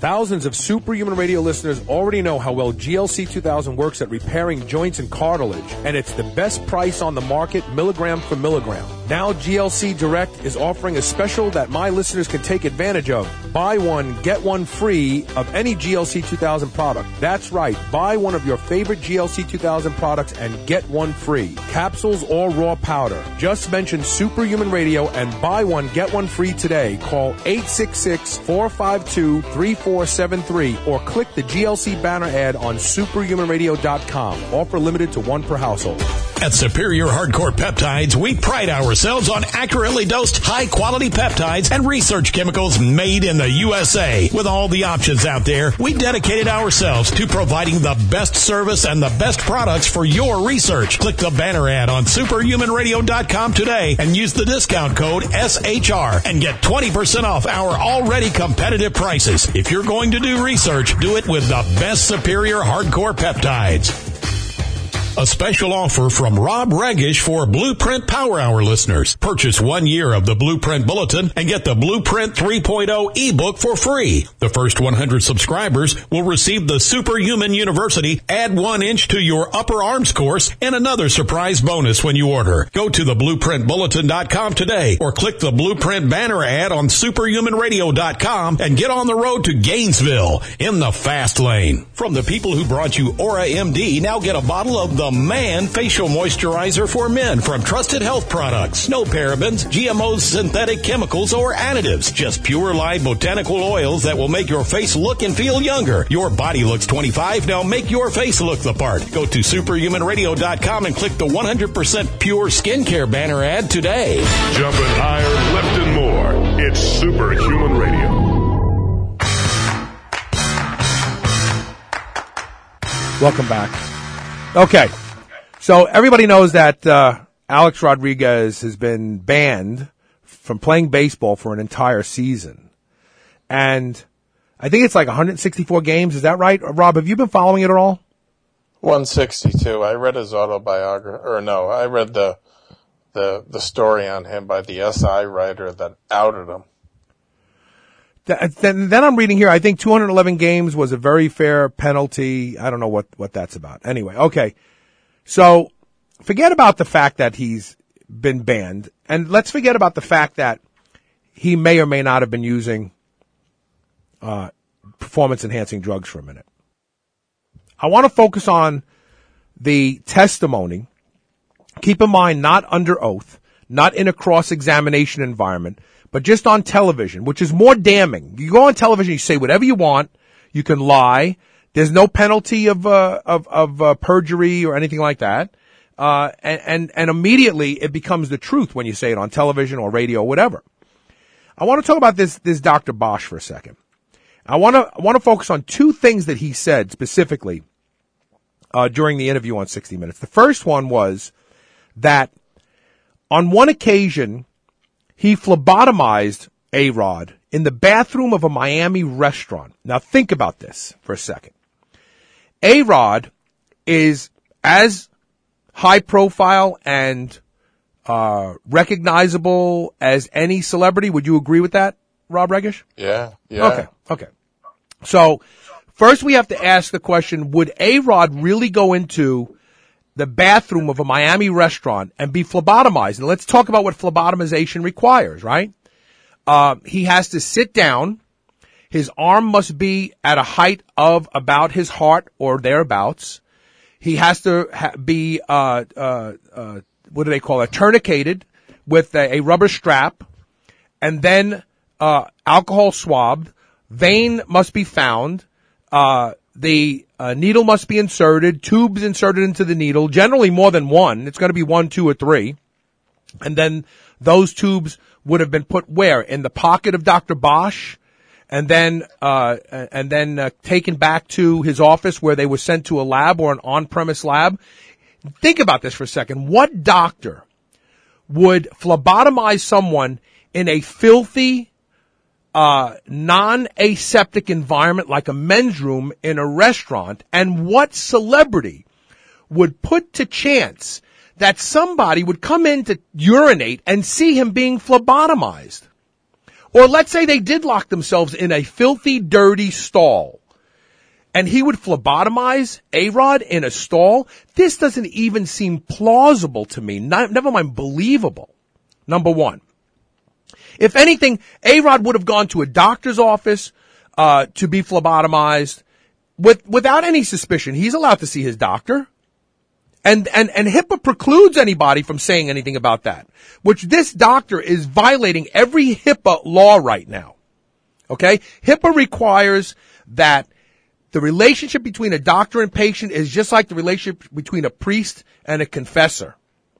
Thousands of Superhuman Radio listeners already know how well G L C two thousand works at repairing joints and cartilage, and it's the best price on the market, milligram for milligram. Now G L C Direct is offering a special that my listeners can take advantage of. Buy one, get one free of any G L C two thousand product. That's right, buy one of your favorite G L C two thousand products and get one free. Capsules or raw powder. Just mention Superhuman Radio and buy one, get one free today. Call eight six six, four five two, three four seven three or click the G L C banner ad on superhuman radio dot com. Offer limited to one per household. At Superior Hardcore Peptides, we pride ourselves on accurately dosed, high-quality peptides and research chemicals made in the U S A. With all the options out there, we dedicated ourselves to providing the best service and the best products for your research. Click the banner ad on superhuman radio dot com today and use the discount code S H R and get twenty percent off our already competitive prices. If you're going to do research, do it with the best Superior Hardcore Peptides. A special offer from Rob Regish for Blueprint Power Hour listeners. Purchase one year of the Blueprint Bulletin and get the Blueprint three point oh ebook for free. The first one hundred subscribers will receive the Superhuman University Add One Inch to Your Upper Arms course and another surprise bonus when you order. Go to the blueprint bulletin dot com today or click the Blueprint banner ad on superhuman radio dot com and get on the road to Gainesville in the fast lane. From the people who brought you Aura M D, now get a bottle of the The Man Facial Moisturizer for Men from Trusted Health Products. No parabens, G M Os, synthetic chemicals, or additives. Just pure live botanical oils that will make your face look and feel younger. Your body looks twenty-five. Now make your face look the part. Go to superhuman radio dot com and click the one hundred percent pure skincare banner ad today. Jumping higher, lifting more. It's Superhuman Radio. Welcome back. Okay, so everybody knows that uh, Alex Rodriguez has been banned from playing baseball for an entire season. And I think it's like one hundred sixty-four games. Is that right? Rob, have you been following it at all? one sixty-two. I read his autobiography, or no, I read the the the story on him by the S I writer that outed him. Then, then I'm reading here, I think two hundred eleven games was a very fair penalty. I don't know what, what that's about. Anyway, okay. So forget about the fact that he's been banned, and let's forget about the fact that he may or may not have been using uh, performance-enhancing drugs for a minute. I want to focus on the testimony. Keep in mind, not under oath, not in a cross-examination environment, but just on television, which is more damning. You go on television, you say whatever you want, you can lie. There's no penalty of uh, of, of uh, perjury or anything like that, uh, and, and and immediately it becomes the truth when you say it on television or radio or whatever. I want to talk about this this Doctor Bosch for a second. I want to I want to focus on two things that he said specifically uh, during the interview on sixty minutes. The first one was that on one occasion, he phlebotomized A-Rod in the bathroom of a Miami restaurant. Now think about this for a second. A-Rod is as high profile and uh recognizable as any celebrity. Would you agree with that, Rob Regish? Yeah, yeah. Okay, okay. So first we have to ask the question, would A-Rod really go into the bathroom of a Miami restaurant and be phlebotomized? And let's talk about what phlebotomization requires, right? Uh, he has to sit down. His arm must be at a height of about his heart or thereabouts. He has to ha- be, uh, uh, uh, what do they call it? Tourniqueted with a, a rubber strap, and then, uh, alcohol swabbed. Vein must be found. Uh, the, uh, needle must be inserted, tubes inserted into the needle, generally more than one. It's going to be one, two, or three. And then those tubes would have been put where? In the pocket of Doctor Bosch, and then, uh, and then, uh, taken back to his office where they were sent to a lab or an on-premise lab. Think about this for a second. What doctor would phlebotomize someone in a filthy, uh, non-aseptic environment like a men's room in a restaurant? And what celebrity would put to chance that somebody would come in to urinate and see him being phlebotomized? Or let's say they did lock themselves in a filthy, dirty stall, and he would phlebotomize A-Rod in a stall. This doesn't even seem plausible to me, not, never mind believable, number one. If anything, A-Rod would have gone to a doctor's office uh to be phlebotomized with without any suspicion. He's allowed to see his doctor. And, and, and HIPAA precludes anybody from saying anything about that, which this doctor is violating every HIPAA law right now. Okay? HIPAA requires that the relationship between a doctor and patient is just like the relationship between a priest and a confessor,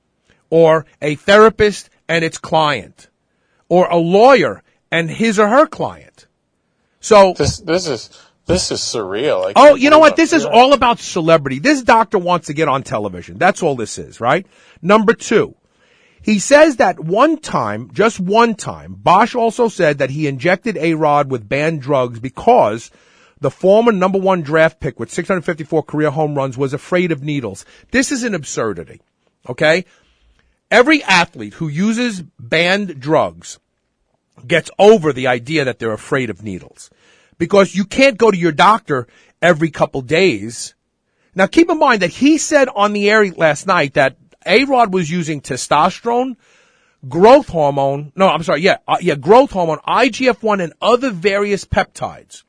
or a therapist and its client, or a lawyer and his or her client. So this, this is, This is surreal. Oh, you know what? This is all about celebrity. This doctor wants to get on television. That's all this is, right? Number two, he says that one time, just one time, Bosch also said that he injected A-Rod with banned drugs because the former number one draft pick with six hundred fifty-four career home runs was afraid of needles. This is an absurdity, okay? Every athlete who uses banned drugs gets over the idea that they're afraid of needles. Because you can't go to your doctor every couple days. Now, keep in mind that he said on the air last night that A-Rod was using testosterone, growth hormone, no, I'm sorry, yeah, uh, yeah, growth hormone, I G F one, and other various peptides.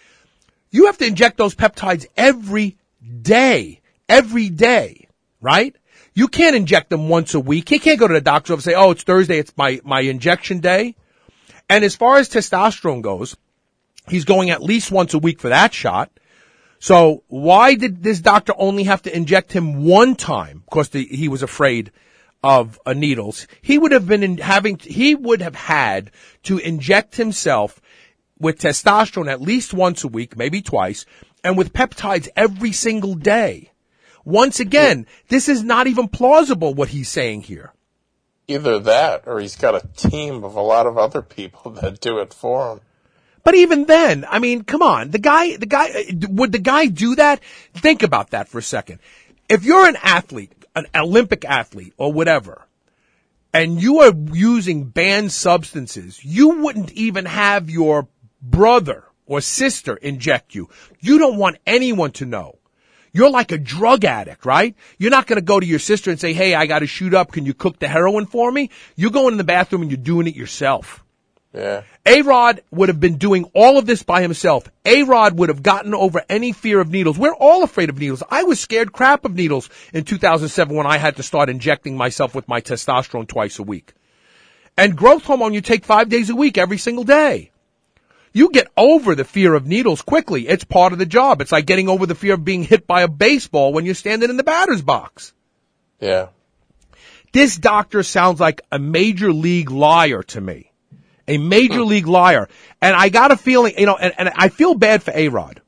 You have to inject those peptides every day, every day, right? You can't inject them once a week. You can't go to the doctor and say, oh, it's Thursday, it's my, my injection day. And as far as testosterone goes, he's going at least once a week for that shot. So why did this doctor only have to inject him one time? Because the, he was afraid of uh, needles. He would have been in having, he would have had to inject himself with testosterone at least once a week, maybe twice, and with peptides every single day. Once again, this is not even plausible what he's saying here. Either that, or he's got a team of a lot of other people that do it for him. But even then, I mean, come on, the guy, the guy, would the guy do that? Think about that for a second. If you're an athlete, an Olympic athlete or whatever, and you are using banned substances, you wouldn't even have your brother or sister inject you. You don't want anyone to know. You're like a drug addict, right? You're not going to go to your sister and say, hey, I got to shoot up. Can you cook the heroin for me? You're going in the bathroom and you're doing it yourself. Yeah. A-Rod would have been doing all of this by himself. A-Rod would have gotten over any fear of needles. We're all afraid of needles. I was scared crap of needles in two thousand seven when I had to start injecting myself with my testosterone twice a week. And growth hormone you take five days a week every single day. You get over the fear of needles quickly. It's part of the job. It's like getting over the fear of being hit by a baseball when you're standing in the batter's box. Yeah. This doctor sounds like a major league liar to me. A major league liar. And I got a feeling, you know, and, and I feel bad for A-Rod.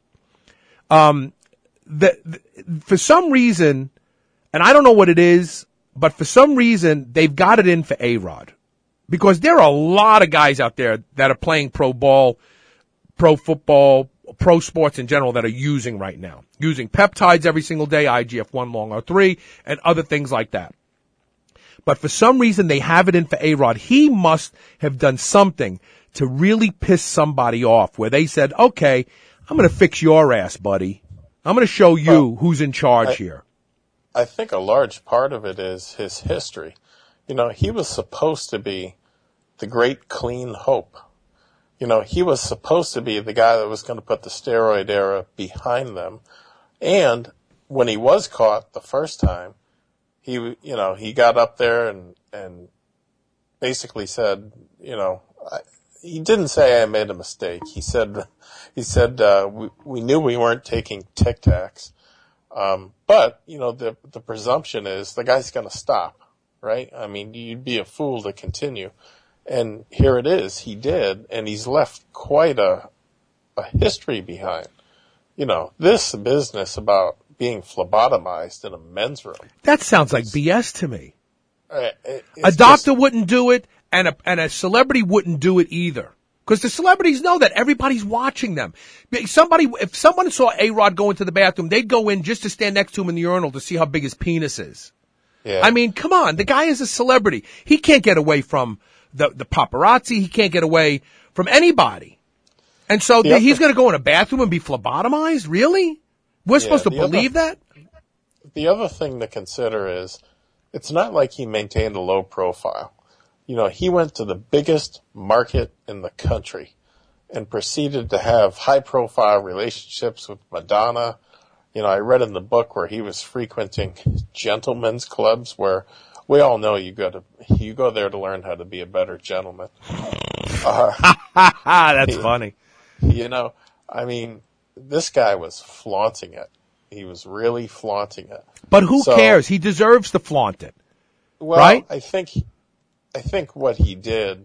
Um, the, the, for some reason, and I don't know what it is, but for some reason, they've got it in for A-Rod. Because there are a lot of guys out there that are playing pro ball, pro football, pro sports in general that are using right now. Using peptides every single day, I G F one, long R three, and other things like that. But for some reason, they have it in for A-Rod. He must have done something to really piss somebody off where they said, okay, I'm going to fix your ass, buddy. I'm going to show you well, who's in charge I, here. I think a large part of it is his history. You know, he was supposed to be the great clean hope. You know, he was supposed to be the guy that was going to put the steroid era behind them. And when he was caught the first time, he, you know, he got up there and, and basically said, you know, I, he didn't say I made a mistake. He said, he said, uh, we, we knew we weren't taking Tic Tacs. Um, but, you know, the, the presumption is the guy's going to stop, right? I mean, you'd be a fool to continue. And here it is. He did. And he's left quite a, a history behind. You know, this business about being phlebotomized in a men's room. That sounds like B S to me. Uh, a doctor just, wouldn't do it, and a and a celebrity wouldn't do it either. Because the celebrities know that everybody's watching them. Somebody, if someone saw A-Rod go into the bathroom, they'd go in just to stand next to him in the urinal to see how big his penis is. Yeah. I mean, come on, the guy is a celebrity. He can't get away from the, the paparazzi. He can't get away from anybody. And so The he's other- going to go in a bathroom and be phlebotomized? Really? We're supposed Yeah, to the other- believe that? The other thing to consider is it's not like he maintained a low profile. You know, he went to the biggest market in the country and proceeded to have high-profile relationships with Madonna. You know, I read in the book where he was frequenting gentlemen's clubs where we all know you go to you go there to learn how to be a better gentleman. Uh, That's funny. You know, I mean, this guy was flaunting it. He was really flaunting it. But who So- cares? He deserves to flaunt it. Well, Right? I think, I think what he did,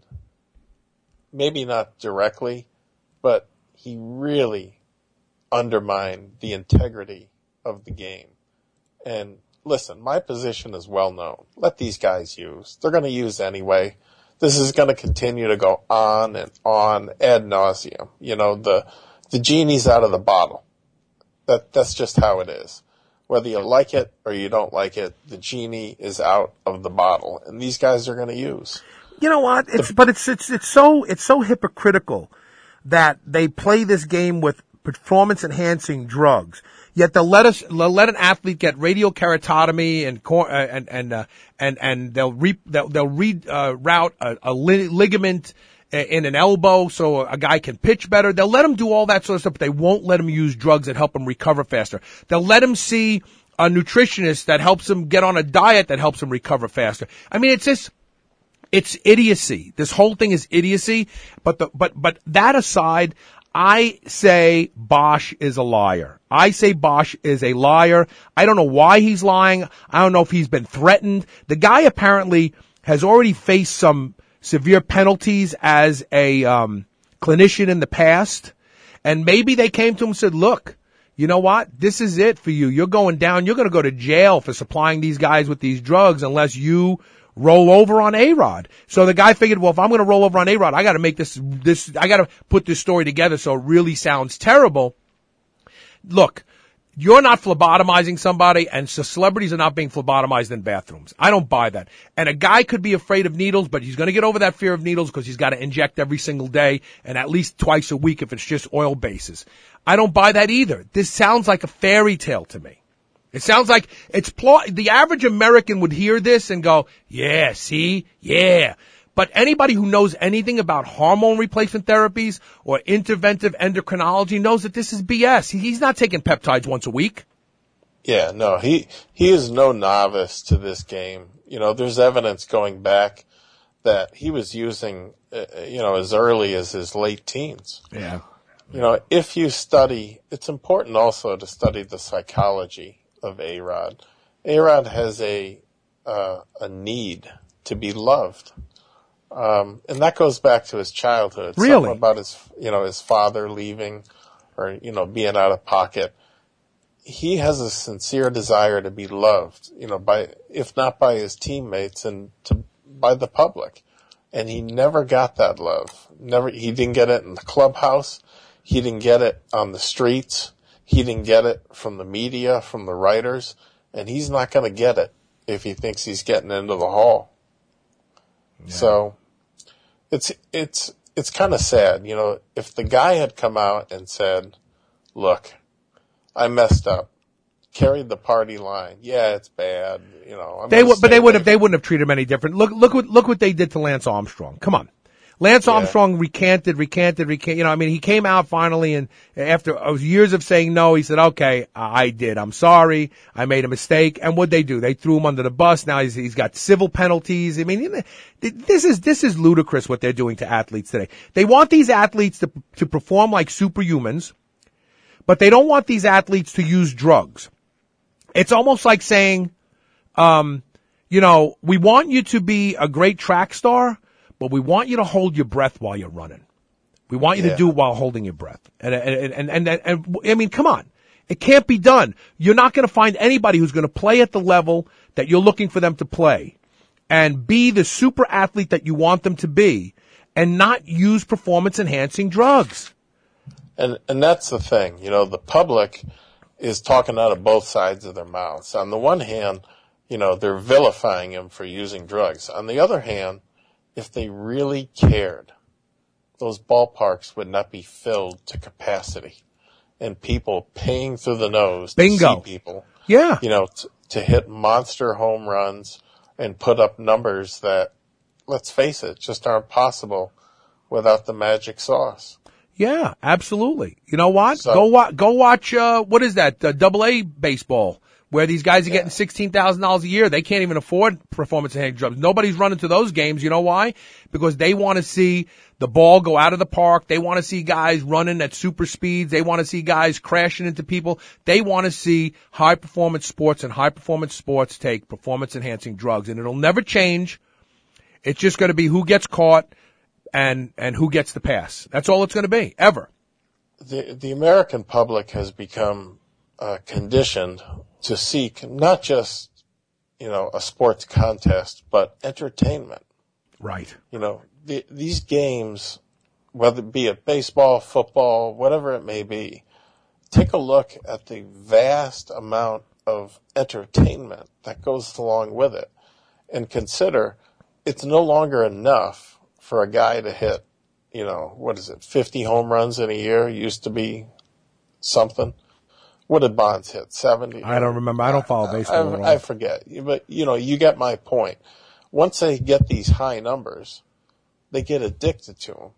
maybe not directly, but he really undermined the integrity of the game. And listen, my position is well known. Let these guys use. They're going to use anyway. This is going to continue to go on and on ad nauseum. You know, the the genie's out of the bottle. That that's just how it is. Whether you like it or you don't like it, the genie is out of the bottle, and these guys are going to use. You know what? It's but it's it's it's so it's so hypocritical that they play this game with performance enhancing drugs. Yet they'll let us they'll let an athlete get radiokeratotomy and cor- uh, and and uh, and and they'll re they'll, they'll re uh, route a, a li- ligament in an elbow so a guy can pitch better. They'll let him do all that sort of stuff, but they won't let him use drugs that help him recover faster. They'll let him see a nutritionist that helps him get on a diet that helps him recover faster. I mean, it's just, it's idiocy. This whole thing is idiocy. But the, but, but that aside, I say Bosch is a liar. I say Bosch is a liar. I don't know why he's lying. I don't know if he's been threatened. The guy apparently has already faced some severe penalties as a um, clinician in the past. And maybe they came to him and said, look, you know what? This is it for you. You're going down. You're going to go to jail for supplying these guys with these drugs unless you roll over on A-Rod. So the guy figured, well, if I'm going to roll over on A-Rod, I got to make this, this, I got to put this story together so it really sounds terrible. Look, you're not phlebotomizing somebody, and so celebrities are not being phlebotomized in bathrooms. I don't buy that. And a guy could be afraid of needles, but he's going to get over that fear of needles because he's got to inject every single day and at least twice a week if it's just oil bases. I don't buy that either. This sounds like a fairy tale to me. It sounds like it's pl- the average American would hear this and go, yeah, see, yeah. But anybody who knows anything about hormone replacement therapies or interventive endocrinology knows that this is B S. He's not taking peptides once a week. Yeah, no, he he is no novice to this game. You know, there's evidence going back that he was using, uh, you know, as early as his late teens. Yeah. You know, if you study, it's important also to study the psychology of A-Rod. A-Rod has a uh, a need to be loved. Um, and that goes back to his childhood. Really? Something about his, you know, his father leaving or, you know, being out of pocket. He has a sincere desire to be loved, you know, by, if not by his teammates and to, by the public. And he never got that love. Never, he didn't get it in the clubhouse. He didn't get it on the streets. He didn't get it from the media, from the writers. And he's not going to get it if he thinks he's getting into the hall. Yeah. So, It's it's it's kind of sad, you know. If the guy had come out and said, "Look, I messed up, carried the party line. Yeah, it's bad, you know." I'm they would, but they would would have they wouldn't have treated him any different. Look look what look what they did to Lance Armstrong. Come on, Lance Yeah. Armstrong recanted, recanted, recanted. You know, I mean, he came out finally, and after years of saying no, he said, "Okay, I did. I'm sorry. I made a mistake." And what'd they do? They threw him under the bus. Now he's he's got civil penalties. I mean, this is this is ludicrous what they're doing to athletes today. They want these athletes to to perform like superhumans, but they don't want these athletes to use drugs. It's almost like saying, um, you know, we want you to be a great track star, but we want you to hold your breath while you're running. We want you Yeah. to do it while holding your breath. And, and, and, and, and, and, I mean, come on. It can't be done. You're not going to find anybody who's going to play at the level that you're looking for them to play and be the super athlete that you want them to be and not use performance enhancing drugs. And and that's the thing, you know, the public is talking out of both sides of their mouths. On the one hand, you know, they're vilifying him for using drugs. On the other hand, if they really cared, those ballparks would not be filled to capacity, and people paying through the nose Bingo. to see people. Yeah. You know, t- to hit monster home runs and put up numbers that, let's face it, just aren't possible without the magic sauce. Yeah, absolutely. You know what? So, go watch. Go watch. Uh, what is that? Uh, Double A baseball, where these guys are yeah. getting sixteen thousand dollars a year. They can't even afford performance-enhancing drugs. Nobody's running to those games. You know why? Because they want to see the ball go out of the park. They want to see guys running at super speeds. They want to see guys crashing into people. They want to see high-performance sports, and high-performance sports take performance-enhancing drugs, and it'll never change. It's just going to be who gets caught and and who gets the pass. That's all it's going to be, ever. The the American public has become uh, conditioned to seek not just, you know, a sports contest, but entertainment. Right. You know, the, these games, whether it be it baseball, football, whatever it may be, take a look at the vast amount of entertainment that goes along with it, and consider it's no longer enough for a guy to hit, you know, what is it, fifty home runs in a year used to be something. What did Bonds hit, seventy? I don't remember. I don't follow baseball. I, I, I forget. But, you know, you get my point. Once they get these high numbers, they get addicted to them.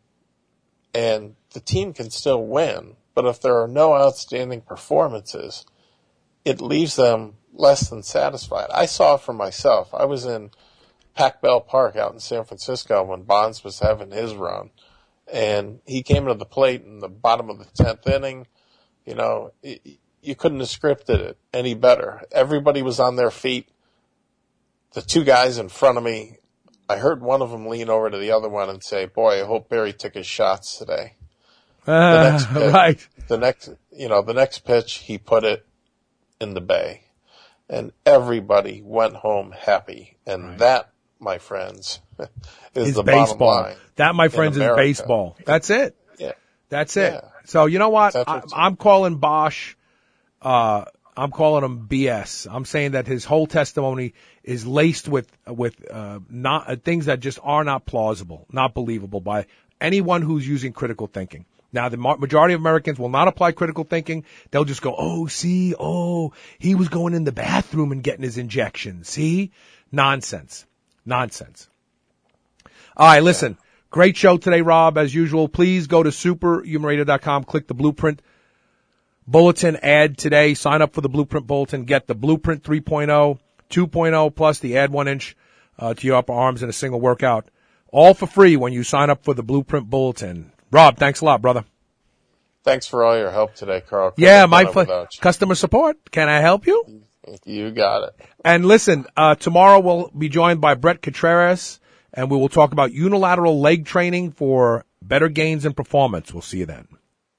And the team can still win, but if there are no outstanding performances, it leaves them less than satisfied. I saw it for myself. I was in Pac Bell Park out in San Francisco when Bonds was having his run, and he came to the plate in the bottom of the tenth inning. You know, it, you couldn't have scripted it any better. Everybody was on their feet. The two guys in front of me, I heard one of them lean over to the other one and say, "Boy, I hope Barry took his shots today." Uh, the next pitch, right. The next, you know, the next pitch, he put it in the bay, and everybody went home happy. And right. that, my friends, is it's the baseball. bottom line. That, my friends, is baseball. That's it. Yeah. That's it. Yeah. So you know what? I, I'm calling Bosch. Uh, I'm calling him B S. I'm saying that his whole testimony is laced with with uh, not uh, things that just are not plausible, not believable by anyone who's using critical thinking. Now, the majority of Americans will not apply critical thinking. They'll just go, "Oh, see, oh, he was going in the bathroom and getting his injection." See, nonsense, nonsense. All right, listen. Yeah. Great show today, Rob, as usual. Please go to superhuman radio dot com, click the Blueprint Bulletin ad today. Sign up for the Blueprint Bulletin. Get the Blueprint three point oh, two point oh, plus the add one inch uh, to your upper arms in a single workout. All for free when you sign up for the Blueprint Bulletin. Rob, thanks a lot, brother. Thanks for all your help today, Carl. Couldn't yeah, my fl- customer support. Can I help you? You got it. And listen, uh, tomorrow we'll be joined by Brett Contreras, and we will talk about unilateral leg training for better gains in performance. We'll see you then.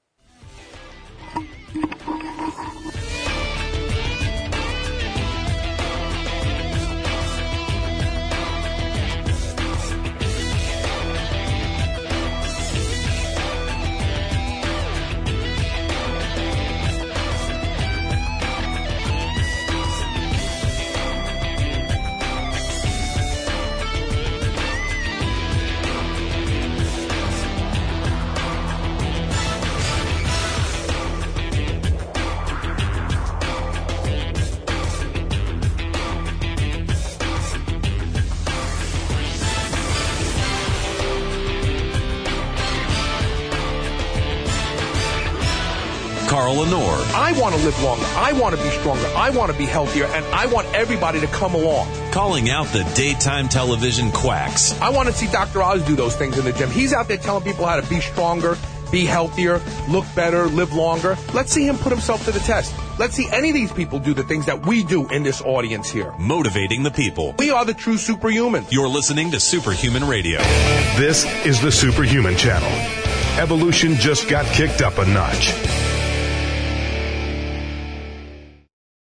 Carl Lenore. I want to live longer. I want to be stronger. I want to be healthier. And I want everybody to come along. Calling out the daytime television quacks. I want to see Doctor Oz do those things in the gym. He's out there telling people how to be stronger, be healthier, look better, live longer. Let's see him put himself to the test. Let's see any of these people do the things that we do in this audience here. Motivating the people. We are the true superhumans. You're listening to Superhuman Radio. This is the Superhuman Channel. Evolution just got kicked up a notch.